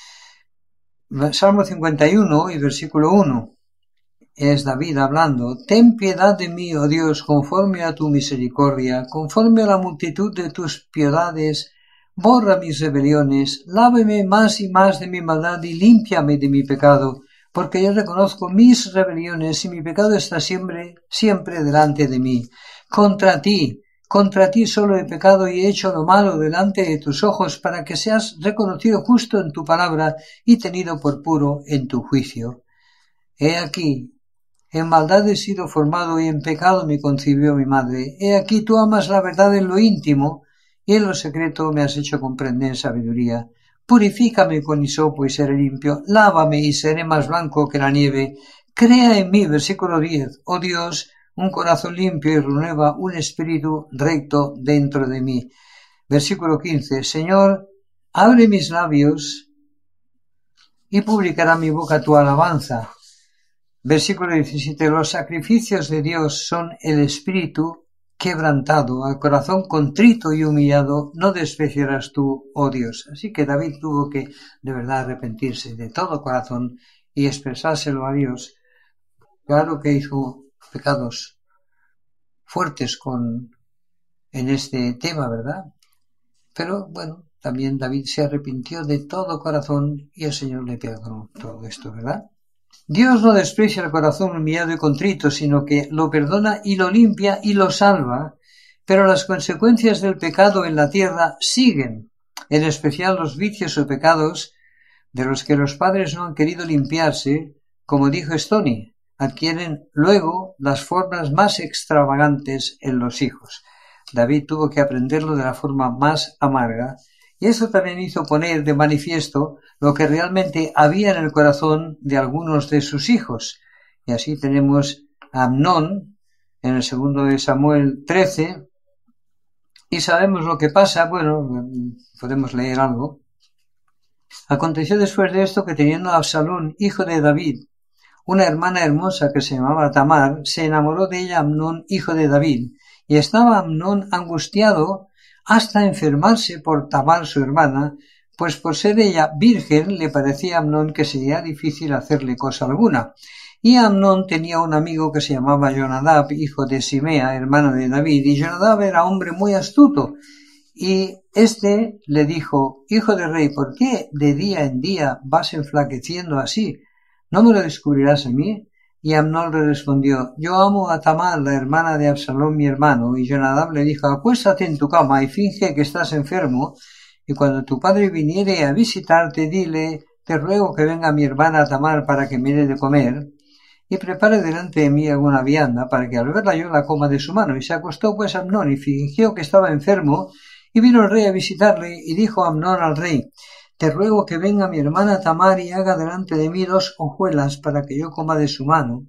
Salmo 51 y versículo 1. Es David hablando: ten piedad de mí, oh Dios, conforme a tu misericordia, conforme a la multitud de tus piedades, borra mis rebeliones, lávame más y más de mi maldad y límpiame de mi pecado, porque yo reconozco mis rebeliones y mi pecado está siempre delante de mí. Contra ti solo he pecado y he hecho lo malo delante de tus ojos, para que seas reconocido justo en tu palabra y tenido por puro en tu juicio. He aquí, en maldad he sido formado y en pecado me concibió mi madre. He aquí, tú amas la verdad en lo íntimo, y en lo secreto me has hecho comprender sabiduría. Purifícame con hisopo y seré limpio, lávame y seré más blanco que la nieve. Crea en mí, versículo 10, oh Dios, un corazón limpio, y renueva un espíritu recto dentro de mí. Versículo 15, Señor, abre mis labios y publicará mi boca tu alabanza. Versículo 17, los sacrificios de Dios son el espíritu quebrantado, al corazón contrito y humillado no despreciarás tú, oh Dios. Así que David tuvo que de verdad arrepentirse de todo corazón y expresárselo a Dios. Claro que hizo pecados fuertes en este tema, ¿verdad? Pero bueno, también David se arrepintió de todo corazón y el Señor le perdonó todo esto, ¿verdad? Dios no desprecia el corazón humillado y contrito, sino que lo perdona y lo limpia y lo salva, pero las consecuencias del pecado en la tierra siguen, en especial los vicios o pecados de los que los padres no han querido limpiarse, como dijo Stoney, adquieren luego las formas más extravagantes en los hijos. David tuvo que aprenderlo de la forma más amarga, y eso también hizo poner de manifiesto lo que realmente había en el corazón de algunos de sus hijos. Y así tenemos a Amnón en el segundo de Samuel 13, y sabemos lo que pasa. Bueno, podemos leer algo. Aconteció después de esto que teniendo a Absalón, hijo de David, una hermana hermosa que se llamaba Tamar, se enamoró de ella Amnón, hijo de David, y estaba Amnón angustiado hasta enfermarse por Tamar su hermana, pues por ser ella virgen le parecía a Amnón que sería difícil hacerle cosa alguna. Y Amnón tenía un amigo que se llamaba Jonadab, hijo de Simea, hermano de David, y Jonadab era hombre muy astuto. Y éste le dijo: Hijo de rey, ¿por qué de día en día vas enflaqueciendo así? ¿No me lo descubrirás a mí? Y Amnón le respondió: Yo amo a Tamar, la hermana de Absalón mi hermano. Y Jonadab le dijo: Acuéstate en tu cama y finge que estás enfermo, y cuando tu padre viniere a visitarte, dile: Te ruego que venga mi hermana Tamar para que me dé de comer, y prepare delante de mí alguna vianda, para que al verla yo la coma de su mano. Y se acostó pues Amnón y fingió que estaba enfermo, y vino el rey a visitarle, y dijo Amnón al rey: Te ruego que venga mi hermana Tamar y haga delante de mí 2 hojuelas para que yo coma de su mano,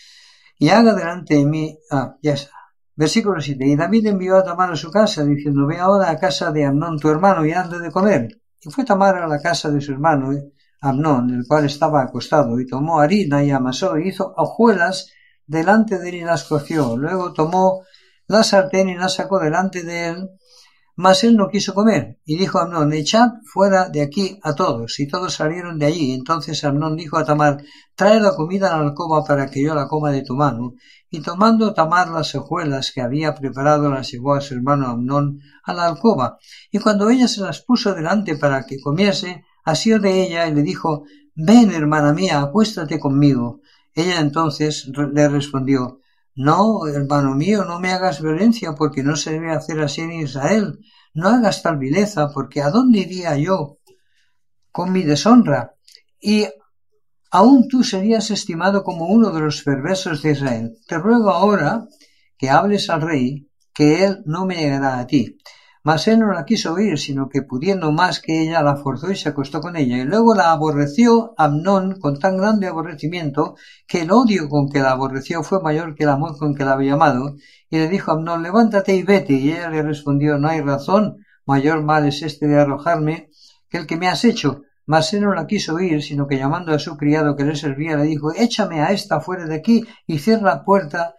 y haga delante de mí... ya está. Versículo 7. Y David envió a Tamar a su casa, diciendo: Ve ahora a casa de Amnón tu hermano y hazle de comer. Y fue Tamar a la casa de su hermano Amnón, el cual estaba acostado, y tomó harina y amasó, y hizo hojuelas delante de él y las coció. Luego tomó la sartén y la sacó delante de él, mas él no quiso comer, y dijo a Amnón: Echad fuera de aquí a todos. Y todos salieron de allí. Entonces Amnón dijo a Tamar: Trae la comida a la alcoba para que yo la coma de tu mano. Y tomando Tamar las hojuelas que había preparado, las llevó a su hermano Amnón a la alcoba. Y cuando ella se las puso delante para que comiese, asió de ella y le dijo: Ven, hermana mía, acuéstate conmigo. Ella entonces le respondió: No, hermano mío, no me hagas violencia, porque no se debe hacer así en Israel. No hagas tal vileza, porque ¿a dónde iría yo con mi deshonra? Y aún tú serías estimado como uno de los perversos de Israel. Te ruego ahora que hables al rey, que él no me negará a ti. Mas él no la quiso oír, sino que pudiendo más que ella, la forzó y se acostó con ella. Y luego la aborreció Amnón con tan grande aborrecimiento, que el odio con que la aborreció fue mayor que el amor con que la había amado. Y le dijo a Amnón: Levántate y vete. Y ella le respondió: No hay razón, mayor mal es este de arrojarme que el que me has hecho. Mas él no la quiso oír, sino que llamando a su criado que le servía, le dijo: Échame a esta fuera de aquí y cierra la puerta,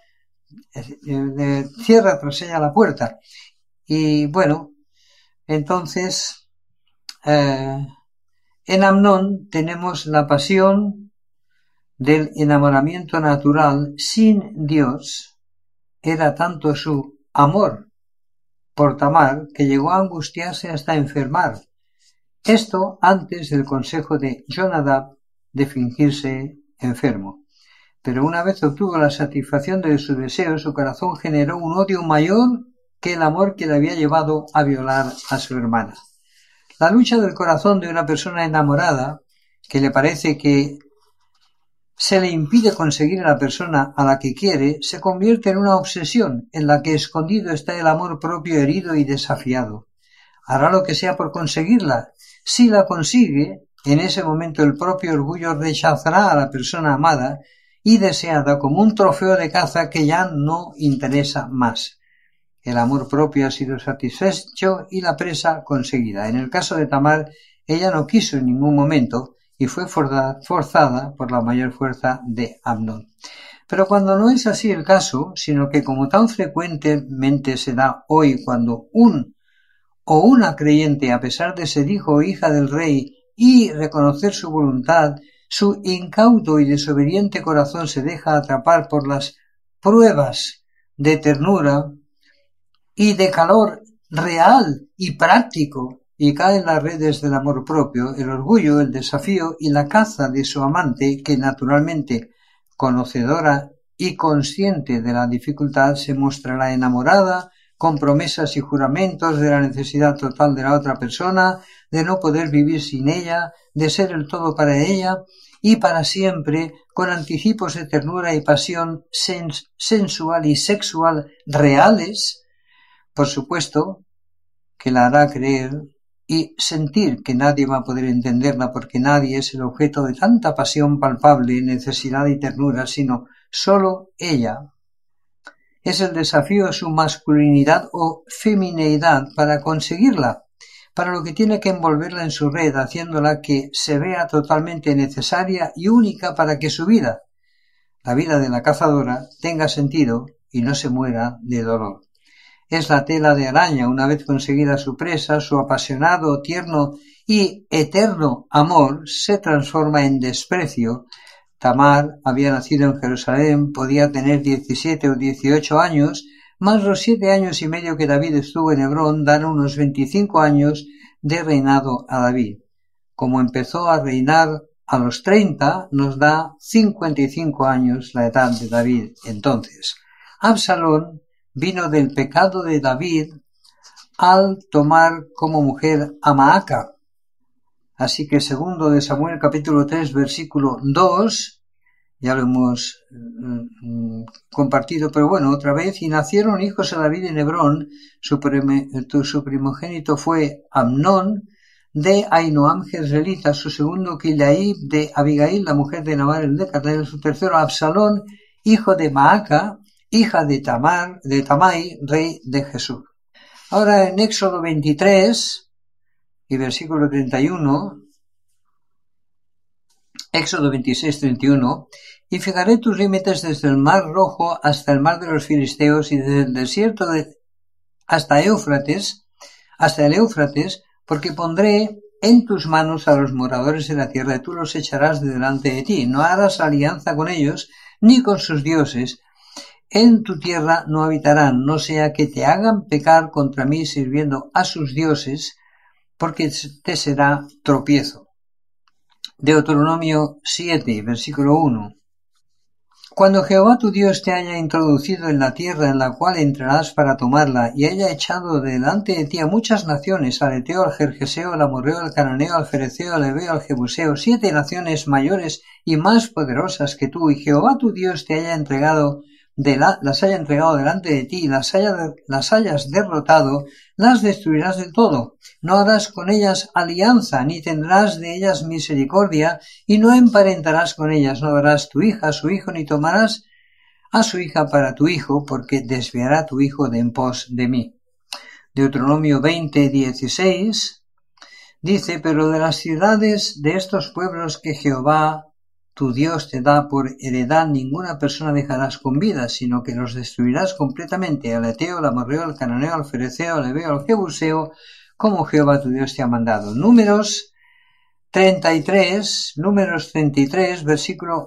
cierra tras ella la puerta. Y bueno, entonces en Amnón tenemos la pasión del enamoramiento natural sin Dios. Era tanto su amor por Tamar que llegó a angustiarse hasta enfermar. Esto antes del consejo de Jonadab de fingirse enfermo. Pero una vez obtuvo la satisfacción de su deseo, su corazón generó un odio mayor que el amor que le había llevado a violar a su hermana. La lucha del corazón de una persona enamorada, que le parece que se le impide conseguir a la persona a la que quiere, se convierte en una obsesión en la que escondido está el amor propio herido y desafiado. Hará lo que sea por conseguirla. Si la consigue, en ese momento el propio orgullo rechazará a la persona amada y deseada como un trofeo de caza que ya no interesa más. El amor propio ha sido satisfecho y la presa conseguida. En el caso de Tamar, ella no quiso en ningún momento y fue forzada por la mayor fuerza de Amnón. Pero cuando no es así el caso, sino que como tan frecuentemente se da hoy cuando un o una creyente, a pesar de ser hijo o hija del rey y reconocer su voluntad, su incauto y desobediente corazón se deja atrapar por las pruebas de ternura y de calor real y práctico y cae en las redes del amor propio, el orgullo, el desafío y la caza de su amante, que naturalmente, conocedora y consciente de la dificultad, se mostrará enamorada, con promesas y juramentos de la necesidad total de la otra persona, de no poder vivir sin ella, de ser el todo para ella, y para siempre, con anticipos de ternura y pasión sensual y sexual reales, por supuesto, que la hará creer y sentir que nadie va a poder entenderla porque nadie es el objeto de tanta pasión palpable, necesidad y ternura, sino solo ella. Es el desafío a su masculinidad o femineidad para conseguirla, para lo que tiene que envolverla en su red, haciéndola que se vea totalmente necesaria y única para que su vida, la vida de la cazadora, tenga sentido y no se muera de dolor. Es la tela de araña, una vez conseguida su presa, su apasionado, tierno y eterno amor se transforma en desprecio. Tamar había nacido en Jerusalén, podía tener 17 o 18 años, más los 7 años y medio que David estuvo en Hebrón dan unos 25 años de reinado a David. Como empezó a reinar a los 30, nos da 55 años la edad de David. Entonces, Absalón vino del pecado de David al tomar como mujer a Maaca. Así que segundo de Samuel capítulo 3 versículo 2, ya lo hemos compartido, pero bueno, otra vez, y nacieron hijos a David en Hebrón, su primogénito fue Amnón, de Ahinoam jezreelita, su segundo Kileab, de Abigail, la mujer de Nabal el de Carmel, su tercero Absalón, hijo de Maaca, hija de Tamai, rey de Jesús. Ahora en Éxodo 23 y versículo 31, Éxodo 26, 31, y fijaré tus límites desde el mar Rojo hasta el mar de los filisteos y desde el desierto hasta el Éufrates, porque pondré en tus manos a los moradores de la tierra y tú los echarás de delante de ti. No harás alianza con ellos ni con sus dioses. En tu tierra no habitarán, no sea que te hagan pecar contra mí sirviendo a sus dioses, porque te será tropiezo. Deuteronomio 7, versículo 1. Cuando Jehová tu Dios te haya introducido en la tierra en la cual entrarás para tomarla, y haya echado delante de ti a muchas naciones, al Eteo, al Gergeseo, al Amorreo, al Cananeo, al Fereceo, al Heveo, al Jebuseo, 7 naciones mayores y más poderosas que tú, y Jehová tu Dios te haya entregado las haya entregado delante de ti y las hayas derrotado, las destruirás del todo. No harás con ellas alianza, ni tendrás de ellas misericordia, y no emparentarás con ellas. No darás tu hija a su hijo, ni tomarás a su hija para tu hijo, porque desviará tu hijo de en pos de mí. Deuteronomio 20, 16 dice: pero de las ciudades de estos pueblos que Jehová tu Dios te da por heredad, ninguna persona dejarás con vida, sino que los destruirás completamente, al Eteo, al Amorreo, al Cananeo, al Fereceo, al Heveo, al Jebuseo, como Jehová tu Dios te ha mandado. Números 33, versículo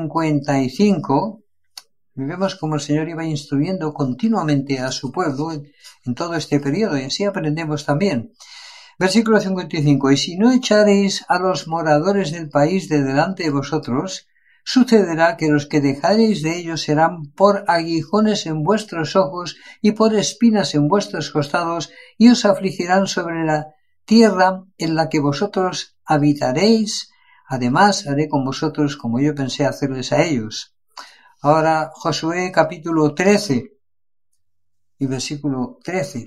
55, vemos como el Señor iba instruyendo continuamente a su pueblo en todo este periodo, y así aprendemos también. Versículo 55. Y si no echareis a los moradores del país de delante de vosotros, sucederá que los que dejareis de ellos serán por aguijones en vuestros ojos y por espinas en vuestros costados, y os afligirán sobre la tierra en la que vosotros habitaréis. Además, haré con vosotros como yo pensé hacerles a ellos. Ahora, Josué capítulo 13 y versículo 13.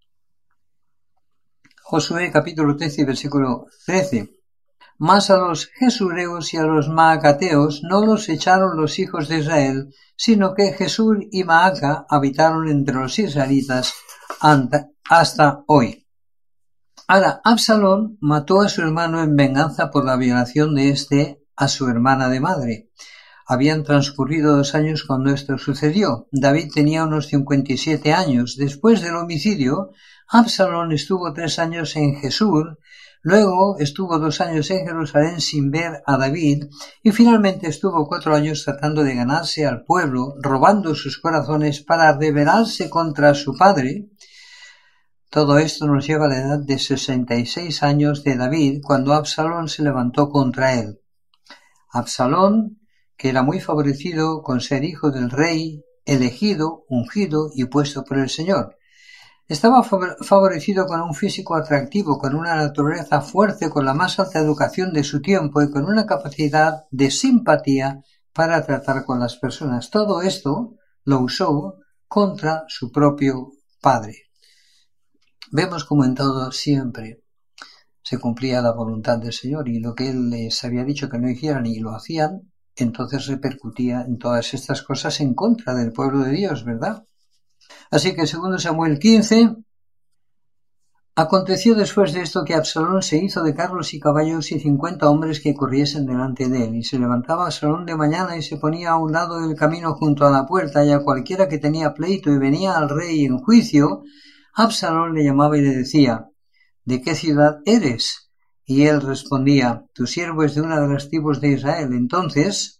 Josué capítulo 13 versículo 13. Mas a los jesureos y a los maacateos no los echaron los hijos de Israel, sino que Jesús y Maaca habitaron entre los israelitas hasta hoy. Ahora, Absalón mató a su hermano en venganza por la violación de éste a su hermana de madre. Habían transcurrido 2 años cuando esto sucedió. David tenía unos 57 años. Después del homicidio, Absalón estuvo 3 años en Jesús, luego estuvo 2 años en Jerusalén sin ver a David, y finalmente estuvo 4 años tratando de ganarse al pueblo, robando sus corazones para rebelarse contra su padre. Todo esto nos lleva a la edad de 66 años de David, cuando Absalón se levantó contra él. Absalón, que era muy favorecido con ser hijo del rey, elegido, ungido y puesto por el Señor. Estaba favorecido con un físico atractivo, con una naturaleza fuerte, con la más alta educación de su tiempo y con una capacidad de simpatía para tratar con las personas. Todo esto lo usó contra su propio padre. Vemos como en todo siempre se cumplía la voluntad del Señor, y lo que Él les había dicho que no hicieran y lo hacían, entonces repercutía en todas estas cosas en contra del pueblo de Dios, ¿verdad? Así que 2 Samuel 15, aconteció después de esto que Absalón se hizo de carros y caballos y 50 hombres que corriesen delante de él, y se levantaba Absalón de mañana y se ponía a un lado del camino junto a la puerta, y a cualquiera que tenía pleito y venía al rey en juicio, Absalón le llamaba y le decía: ¿de qué ciudad eres? Y él respondía: tu siervo es de una de las tribus de Israel. Entonces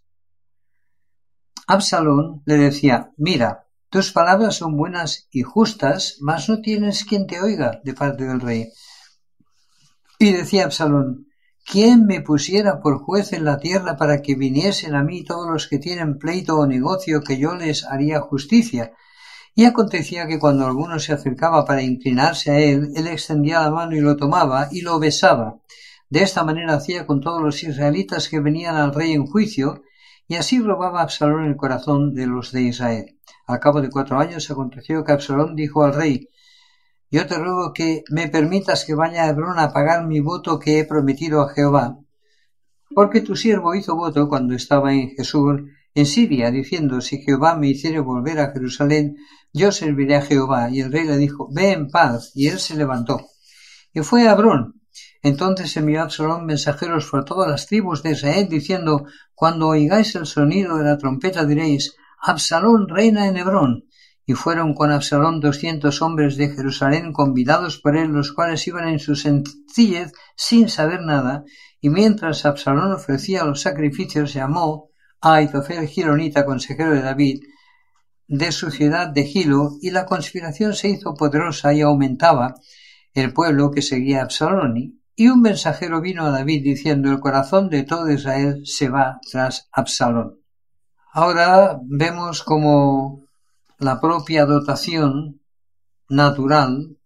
Absalón le decía: mira, tus palabras son buenas y justas, mas no tienes quien te oiga de parte del rey. Y decía Absalón: ¿quién me pusiera por juez en la tierra para que viniesen a mí todos los que tienen pleito o negocio, que yo les haría justicia? Y acontecía que cuando alguno se acercaba para inclinarse a él, él extendía la mano y lo tomaba y lo besaba. De esta manera hacía con todos los israelitas que venían al rey en juicio, y así robaba Absalón el corazón de los de Israel. Al cabo de 4 años aconteció que Absalón dijo al rey: yo te ruego que me permitas que vaya a Hebrón a pagar mi voto que he prometido a Jehová, porque tu siervo hizo voto cuando estaba en Jesús, en Siria, diciendo: si Jehová me hiciere volver a Jerusalén, yo serviré a Jehová. Y el rey le dijo: ve en paz. Y él se levantó y fue a Hebrón. Entonces envió Absalón mensajeros por todas las tribus de Israel, diciendo: cuando oigáis el sonido de la trompeta diréis: Absalón reina en Hebrón. Y fueron con Absalón 200 hombres de Jerusalén, convidados por él, los cuales iban en su sencillez sin saber nada. Y mientras Absalón ofrecía los sacrificios, llamó a Ahitofel Gilonita, consejero de David, de su ciudad de Gilo, y la conspiración se hizo poderosa y aumentaba el pueblo que seguía a Absalón. Y un mensajero vino a David diciendo: el corazón de todo Israel se va tras Absalón. Ahora vemos como la propia dotación natural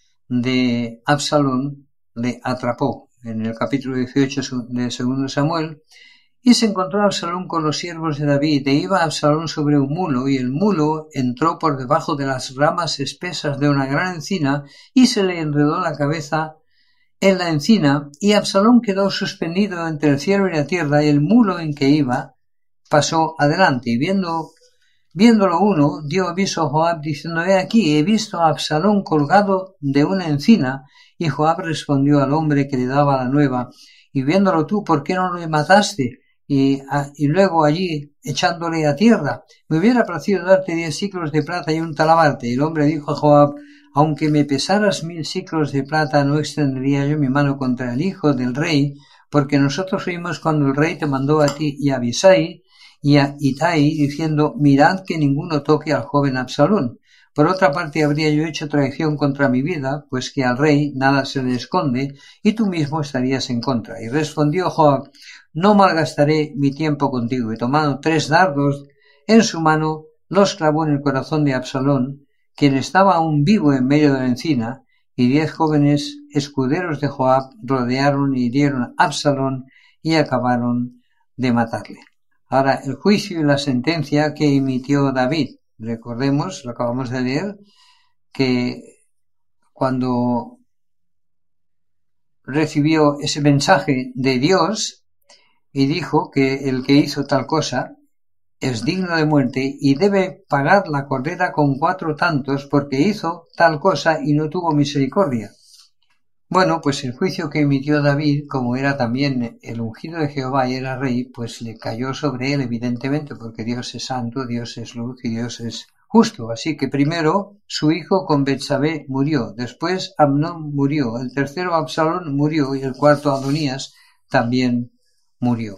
de Absalón le atrapó. En el capítulo 18 de 2 Samuel, y se encontró Absalón con los siervos de David, e iba Absalón sobre un mulo, y el mulo entró por debajo de las ramas espesas de una gran encina, y se le enredó la cabeza en la encina, y Absalón quedó suspendido entre el cielo y la tierra, y el mulo en que iba pasó adelante, y viéndolo uno, dio aviso a Joab, diciendo: he aquí, he visto a Absalón colgado de una encina. Y Joab respondió al hombre que le daba la nueva: y viéndolo tú, ¿por qué no le mataste? Y luego allí echándole a tierra, me hubiera parecido darte 10 siclos de plata y un talabarte. Y el hombre dijo a Joab: aunque me pesaras 1000 siclos de plata, no extendería yo mi mano contra el hijo del rey, porque nosotros oímos cuando el rey te mandó a ti y a Abisai y a Itai, diciendo: mirad que ninguno toque al joven Absalón. Por otra parte, habría yo hecho traición contra mi vida, pues que al rey nada se le esconde, y tú mismo estarías en contra. Y respondió Joab: no malgastaré mi tiempo contigo. Y tomando 3 dardos en su mano, los clavó en el corazón de Absalón, quien estaba aún vivo en medio de la encina, y 10 jóvenes escuderos de Joab rodearon y hirieron a Absalón y acabaron de matarle. Ahora, el juicio y la sentencia que emitió David. Recordemos, lo acabamos de leer, que cuando recibió ese mensaje de Dios y dijo que el que hizo tal cosa es digno de muerte y debe pagar la cordera con 4 tantos porque hizo tal cosa y no tuvo misericordia. Bueno, pues el juicio que emitió David, como era también el ungido de Jehová y era rey, pues le cayó sobre él evidentemente, porque Dios es santo, Dios es luz y Dios es justo. Así que primero su hijo con Betsabé murió, después Amnón murió, el tercero Absalón murió y el cuarto Adonías también murió.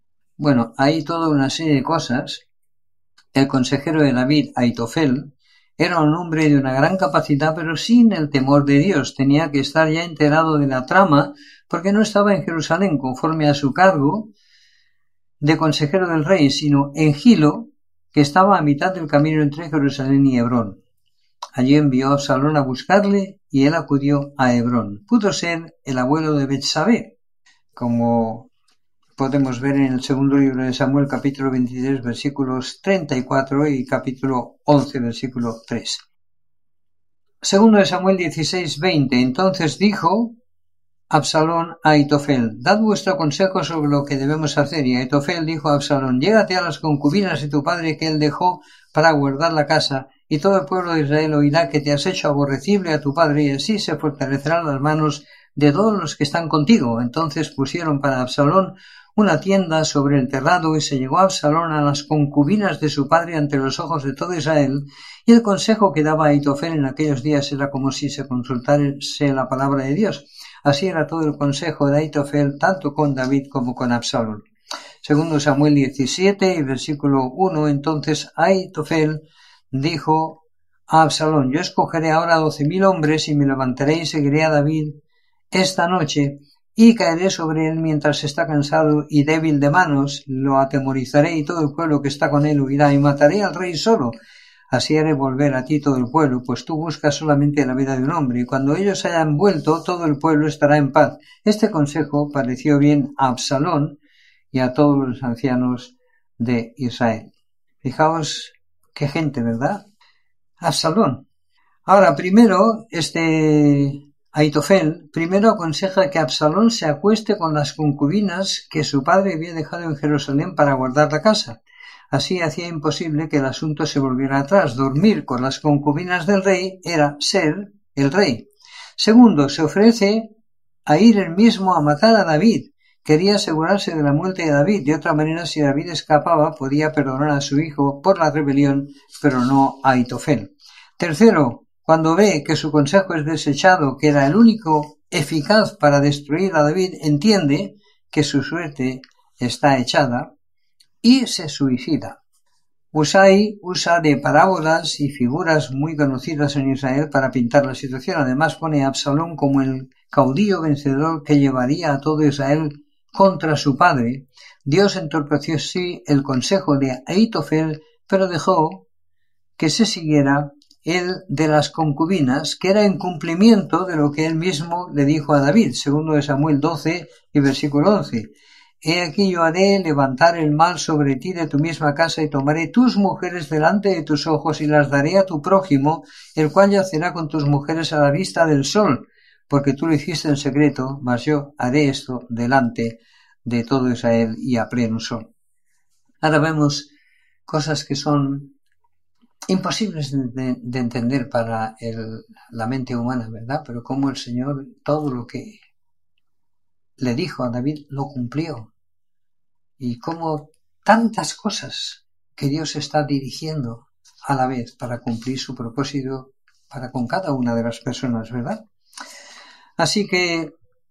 Bueno, hay toda una serie de cosas. El consejero de David, Ahitofel, Era un hombre de una gran capacidad, pero sin el temor de Dios. Tenía que estar ya enterado de la trama, porque no estaba en Jerusalén conforme a su cargo de consejero del rey, sino en Gilo, que estaba a mitad del camino entre Jerusalén y Hebrón. Allí envió a Absalón a buscarle y él acudió a Hebrón. Pudo ser el abuelo de Betsabé, como podemos ver en el segundo libro de Samuel, capítulo 23, versículos 34 y capítulo 11, versículo 3. Segundo de Samuel 16, 20. Entonces dijo Absalón a Ahitofel: dad vuestro consejo sobre lo que debemos hacer. Y Ahitofel dijo a Absalón: llégate a las concubinas de tu padre que él dejó para guardar la casa, y todo el pueblo de Israel oirá que te has hecho aborrecible a tu padre, y así se fortalecerán las manos de todos los que están contigo. Entonces pusieron para Absalón una tienda sobre el terrado, y se llegó Absalón a las concubinas de su padre ante los ojos de todo Israel, y el consejo que daba Ahitofel en aquellos días era como si se consultase la palabra de Dios. Así era todo el consejo de Ahitofel, tanto con David como con Absalón. Segundo Samuel 17, y versículo 1, entonces Ahitofel dijo a Absalón: yo escogeré ahora 12,000 hombres, y me levantaré y seguiré a David esta noche, y caeré sobre él mientras está cansado y débil de manos, lo atemorizaré y todo el pueblo que está con él huirá, y mataré al rey solo. Así haré volver a ti todo el pueblo, pues tú buscas solamente la vida de un hombre, y cuando ellos hayan vuelto, todo el pueblo estará en paz. Este consejo pareció bien a Absalón y a todos los ancianos de Israel. Fijaos qué gente, ¿verdad? Absalón. Ahora, primero, Ahitofel primero aconseja que Absalón se acueste con las concubinas que su padre había dejado en Jerusalén para guardar la casa. Así hacía imposible que el asunto se volviera atrás. Dormir con las concubinas del rey era ser el rey. Segundo, se ofrece a ir él mismo a matar a David. Quería asegurarse de la muerte de David. De otra manera, si David escapaba, podía perdonar a su hijo por la rebelión, pero no a Ahitofel. Tercero, cuando ve que su consejo es desechado, que era el único eficaz para destruir a David, entiende que su suerte está echada y se suicida. Husai usa de parábolas y figuras muy conocidas en Israel para pintar la situación. Además pone a Absalón como el caudillo vencedor que llevaría a todo Israel contra su padre. Dios entorpeció así el consejo de Ahitofel, pero dejó que se siguiera el de las concubinas, que era en cumplimiento de lo que él mismo le dijo a David. Segundo de Samuel 12 y versículo 11. He aquí yo haré levantar el mal sobre ti de tu misma casa, y tomaré tus mujeres delante de tus ojos, y las daré a tu prójimo, el cual yacerá con tus mujeres a la vista del sol, porque tú lo hiciste en secreto, mas yo haré esto delante de todo Israel y a pleno sol. Ahora vemos cosas que son imposibles de entender para la mente humana, ¿verdad? Pero como el Señor todo lo que le dijo a David lo cumplió, y como tantas cosas que Dios está dirigiendo a la vez para cumplir su propósito para con cada una de las personas, ¿verdad? Así que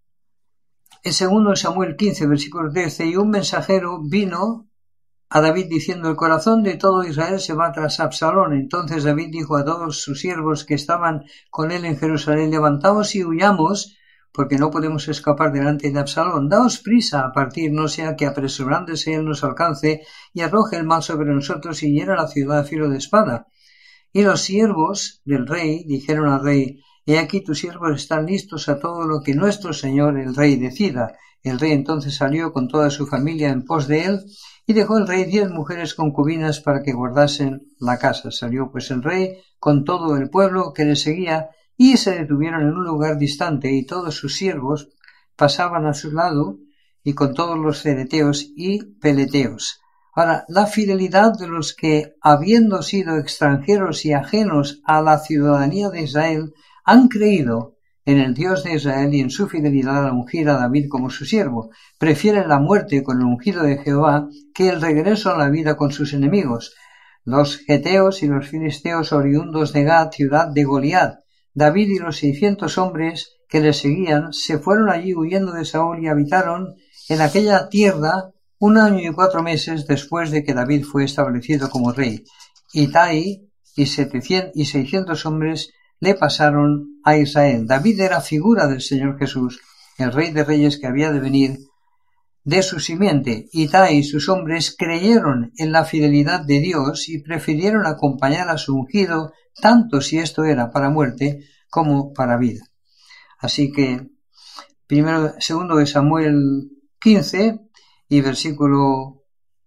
en 2 Samuel 15, versículo 13, y un mensajero vino a David diciendo: el corazón de todo Israel se va tras Absalón. Entonces David dijo a todos sus siervos que estaban con él en Jerusalén: levantaos y huyamos, porque no podemos escapar delante de Absalón. Daos prisa a partir, no sea que apresurándose él nos alcance y arroje el mal sobre nosotros y hiera la ciudad a filo de espada. Y los siervos del rey dijeron al rey: he aquí tus siervos están listos a todo lo que nuestro señor el rey decida. El rey entonces salió con toda su familia en pos de él, y dejó el rey 10 mujeres concubinas para que guardasen la casa. Salió pues el rey con todo el pueblo que le seguía, y se detuvieron en un lugar distante, y todos sus siervos pasaban a su lado, y con todos los cereteos y peleteos. Ahora, la fidelidad de los que, habiendo sido extranjeros y ajenos a la ciudadanía de Israel, han creído en el Dios de Israel y en su fidelidad al ungir a David como su siervo, prefieren la muerte con el ungido de Jehová que el regreso a la vida con sus enemigos. Los geteos y los filisteos oriundos de Gat, ciudad de Goliat. David y los 600 hombres que le seguían se fueron allí huyendo de Saúl y habitaron en aquella tierra 1 año y 4 meses después de que David fue establecido como rey. Itai y 600 hombres le pasaron a Israel. David era figura del Señor Jesús, el Rey de Reyes que había de venir de su simiente. Itai y sus hombres creyeron en la fidelidad de Dios y prefirieron acompañar a su ungido, tanto si esto era para muerte como para vida. Así que, segundo de Samuel 15 y versículo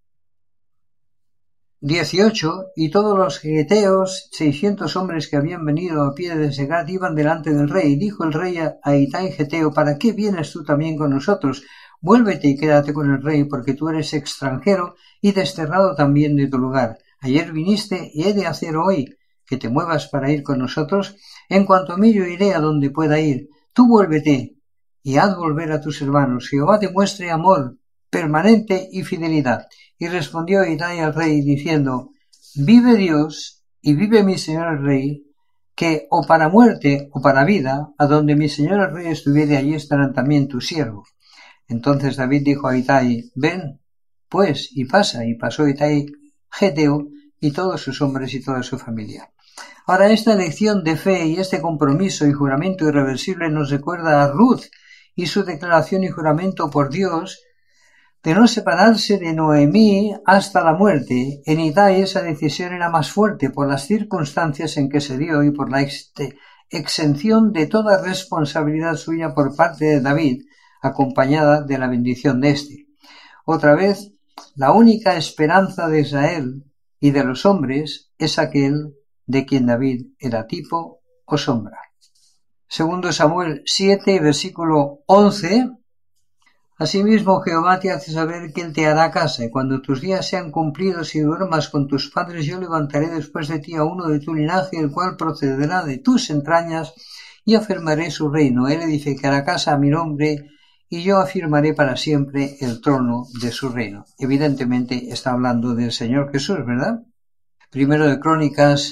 18, y todos los geteos, 600 hombres que habían venido a pie de Segat, iban delante del rey. Dijo el rey a Itai geteo: ¿para qué vienes tú también con nosotros? Vuélvete y quédate con el rey, porque tú eres extranjero y desterrado también de tu lugar. Ayer viniste y he de hacer hoy que te muevas para ir con nosotros. En cuanto a mí, yo iré a donde pueda ir. Tú vuélvete y haz volver a tus hermanos. Jehová te muestre amor permanente y fidelidad. Y respondió Itai al rey diciendo: vive Dios y vive mi señor el rey, que o para muerte o para vida, a donde mi señor el rey estuviere, allí estarán también tus siervos. Entonces David dijo a Itai: ven, pues, y pasa. Y pasó Itai geteo y todos sus hombres y toda su familia. Ahora, esta lección de fe y este compromiso y juramento irreversible nos recuerda a Ruth y su declaración y juramento por Dios de no separarse de Noemí hasta la muerte. En Itai esa decisión era más fuerte por las circunstancias en que se dio y por la exención de toda responsabilidad suya por parte de David, acompañada de la bendición de éste. Otra vez, la única esperanza de Israel y de los hombres es aquel de quien David era tipo o sombra. Segundo Samuel 7, versículo 11. Asimismo, Jehová te hace saber que él te hará casa, y cuando tus días sean cumplidos y duermas con tus padres, yo levantaré después de ti a uno de tu linaje, el cual procederá de tus entrañas, y afirmaré su reino. Él edificará casa a mi nombre, y yo afirmaré para siempre el trono de su reino. Evidentemente está hablando del Señor Jesús, ¿verdad? Primero de Crónicas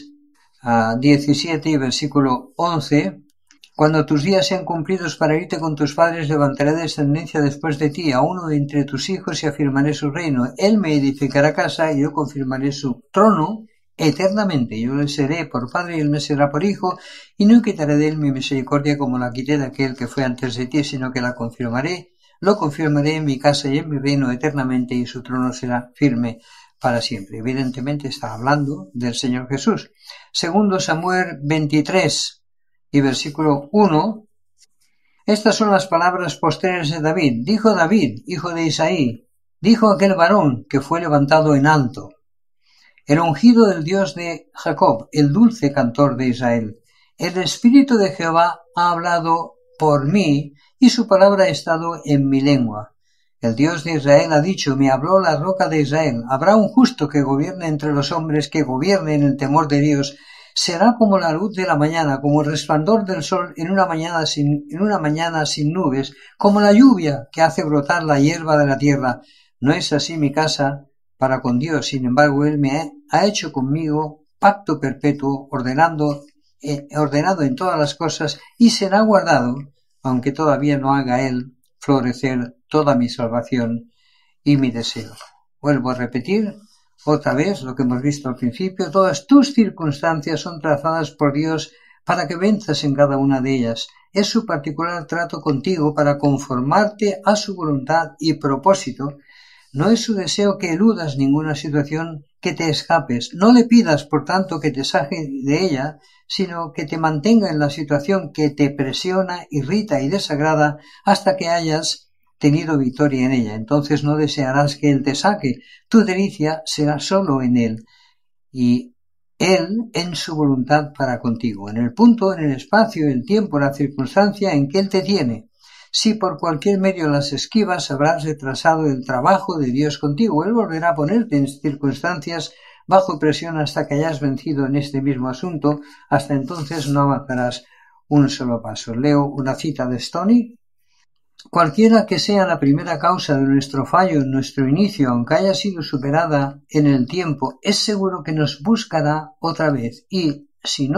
17 y versículo 11. Cuando tus días sean cumplidos para irte con tus padres, levantaré descendencia después de ti, a uno de entre tus hijos, y afirmaré su reino. Él me edificará casa, y yo confirmaré su trono eternamente. Yo le seré por padre, y él me será por hijo, y no quitaré de él mi misericordia como la quité de aquel que fue antes de ti, sino que lo confirmaré en mi casa y en mi reino eternamente, y su trono será firme para siempre. Evidentemente está hablando del Señor Jesús. Segundo Samuel 23 y versículo 1. Estas son las palabras posteriores de David. Dijo David, hijo de Isaí, dijo aquel varón que fue levantado en alto, el ungido del Dios de Jacob, el dulce cantor de Israel. El Espíritu de Jehová ha hablado por mí, y su palabra ha estado en mi lengua. El Dios de Israel ha dicho: me habló la roca de Israel. Habrá un justo que gobierne entre los hombres, que gobierne en el temor de Dios. Será como la luz de la mañana, como el resplandor del sol en una mañana sin nubes, como la lluvia que hace brotar la hierba de la tierra. No es así mi casa para con Dios. Sin embargo, él me ha hecho conmigo pacto perpetuo, ordenado en todas las cosas, y será guardado, aunque todavía no haga él florecer toda mi salvación y mi deseo. Vuelvo a repetir otra vez lo que hemos visto al principio: todas tus circunstancias son trazadas por Dios para que venzas en cada una de ellas. Es su particular trato contigo para conformarte a su voluntad y propósito. No es su deseo que eludas ninguna situación, que te escapes. No le pidas, por tanto, que te saque de ella, sino que te mantenga en la situación que te presiona, irrita y desagrada hasta que hayas tenido victoria en ella. Entonces no desearás que él te saque. Tu delicia será solo en él, y él en su voluntad para contigo, en el punto, en el espacio, el tiempo, la circunstancia en que él te tiene. Si por cualquier medio las esquivas, habrás retrasado el trabajo de Dios contigo. Él volverá a ponerte en circunstancias bajo presión hasta que hayas vencido en este mismo asunto. Hasta entonces no avanzarás un solo paso. Leo una cita de Stoney. Cualquiera que sea la primera causa de nuestro fallo en nuestro inicio, aunque haya sido superada en el tiempo, es seguro que nos buscará otra vez, y si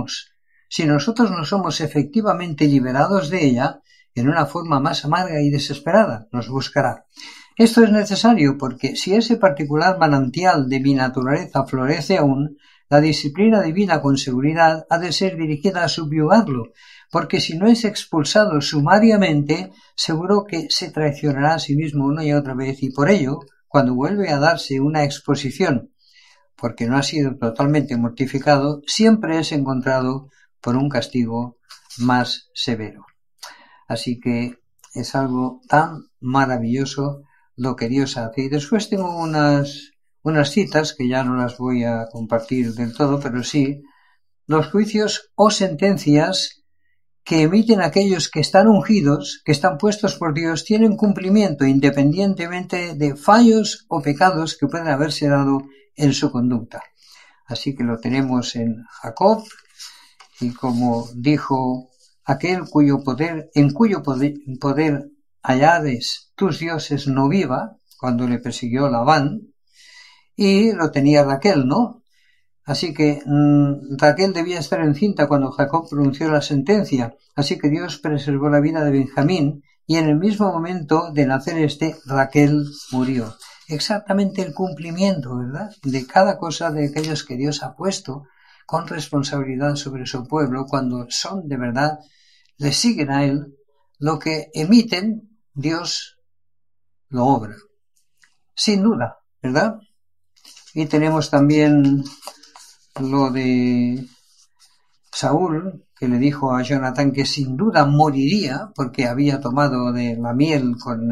nosotros no somos efectivamente liberados de ella, en una forma más amarga y desesperada, nos buscará. Esto es necesario porque si ese particular manantial de mi naturaleza florece aún, la disciplina divina con seguridad ha de ser dirigida a subyugarlo, porque si no es expulsado sumariamente, seguro que se traicionará a sí mismo una y otra vez, y por ello, cuando vuelve a darse una exposición, porque no ha sido totalmente mortificado, siempre es encontrado por un castigo más severo. Así que es algo tan maravilloso lo que Dios hace. Y después tengo unas citas que ya no las voy a compartir del todo, pero sí, los juicios o sentencias que emiten aquellos que están ungidos, que están puestos por Dios, tienen cumplimiento independientemente de fallos o pecados que puedan haberse dado en su conducta. Así que lo tenemos en Jacob, y como dijo aquel en cuyo poder hallades tus dioses no viva, cuando le persiguió Labán, y lo tenía Raquel, ¿no? Así que Raquel debía estar encinta cuando Jacob pronunció la sentencia, así que Dios preservó la vida de Benjamín, y en el mismo momento de nacer Raquel murió. Exactamente el cumplimiento, ¿verdad?, de cada cosa de aquellos que Dios ha puesto con responsabilidad sobre su pueblo, cuando son de verdad, le siguen a él, lo que emiten, Dios lo obra. Sin duda, ¿verdad? Y tenemos también lo de Saúl, que le dijo a Jonatán que sin duda moriría porque había tomado de la miel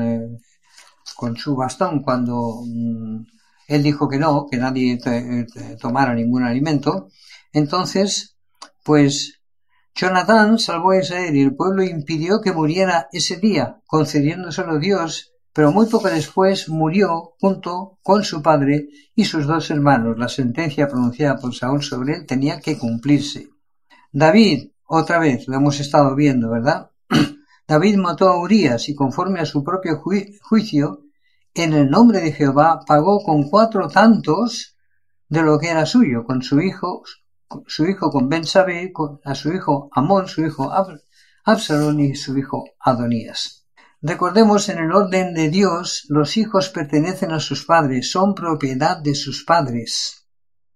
con su bastón cuando él dijo que no, que nadie tomara ningún alimento. Entonces, pues Jonatán salvó a Israel y el pueblo impidió que muriera ese día, concediéndoselo Dios, pero muy poco después murió junto con su padre y sus 2 hermanos. La sentencia pronunciada por Saúl sobre él tenía que cumplirse. David, otra vez, lo hemos estado viendo, ¿verdad? David mató a Urías y conforme a su propio juicio, en el nombre de Jehová pagó con 4 tantos de lo que era suyo, con su hijo con Ben-Sabé, a su hijo Amón, su hijo Absalón y su hijo Adonías. Recordemos, en el orden de Dios, los hijos pertenecen a sus padres, son propiedad de sus padres.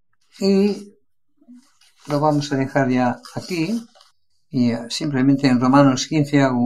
Y lo vamos a dejar ya aquí, y simplemente en Romanos 15 hago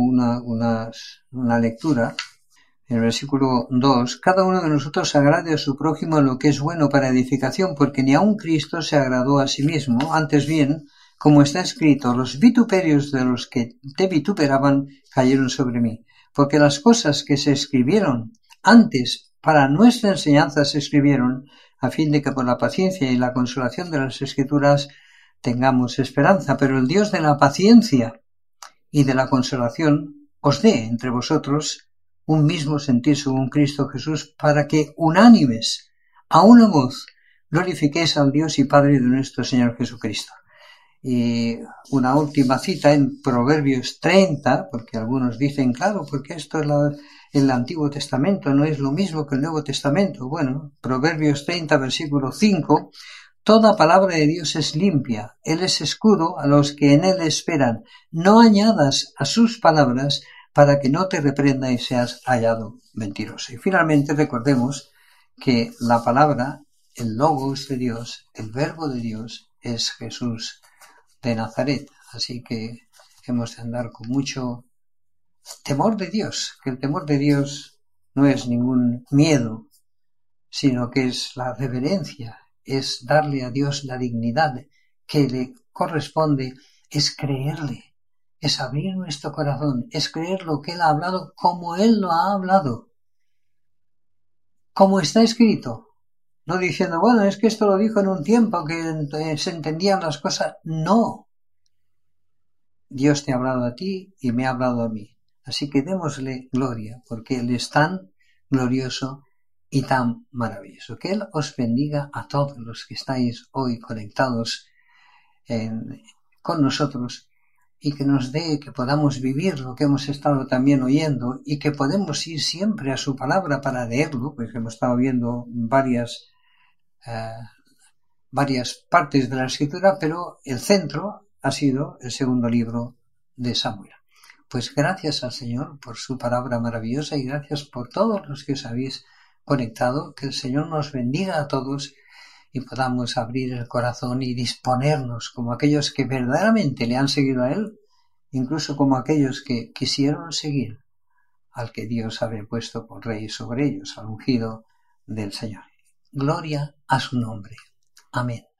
una lectura. En el versículo 2, cada uno de nosotros agrade a su prójimo lo que es bueno para edificación, porque ni aun Cristo se agradó a sí mismo, antes bien, como está escrito, los vituperios de los que te vituperaban cayeron sobre mí, porque las cosas que se escribieron antes para nuestra enseñanza se escribieron, a fin de que por la paciencia y la consolación de las Escrituras tengamos esperanza, pero el Dios de la paciencia y de la consolación os dé entre vosotros un mismo sentir según Cristo Jesús, para que unánimes, a una voz, glorifiquéis al Dios y Padre de nuestro Señor Jesucristo. Y una última cita en Proverbios 30, porque algunos dicen, claro, porque esto es el Antiguo Testamento, no es lo mismo que el Nuevo Testamento. Bueno, Proverbios 30, versículo 5, toda palabra de Dios es limpia, Él es escudo a los que en Él esperan. No añadas a sus palabras para que no te reprenda y seas hallado mentiroso. Y finalmente recordemos que la palabra, el logos de Dios, el verbo de Dios, es Jesús de Nazaret. Así que hemos de andar con mucho temor de Dios, que el temor de Dios no es ningún miedo, sino que es la reverencia, es darle a Dios la dignidad que le corresponde, es creerle. Es abrir nuestro corazón, es creer lo que Él ha hablado como Él lo ha hablado. Como está escrito. No diciendo, bueno, es que esto lo dijo en un tiempo que se entendían las cosas. No. Dios te ha hablado a ti y me ha hablado a mí. Así que démosle gloria, porque Él es tan glorioso y tan maravilloso. Que Él os bendiga a todos los que estáis hoy conectados con nosotros, y que nos dé que podamos vivir lo que hemos estado también oyendo, y que podemos ir siempre a su palabra para leerlo, pues hemos estado viendo varias partes de la Escritura, pero el centro ha sido el segundo libro de Samuel. Pues gracias al Señor por su palabra maravillosa y gracias por todos los que os habéis conectado. Que el Señor nos bendiga a todos y podamos abrir el corazón y disponernos como aquellos que verdaderamente le han seguido a Él, incluso como aquellos que quisieron seguir al que Dios había puesto por rey sobre ellos, al ungido del Señor. Gloria a su nombre. Amén.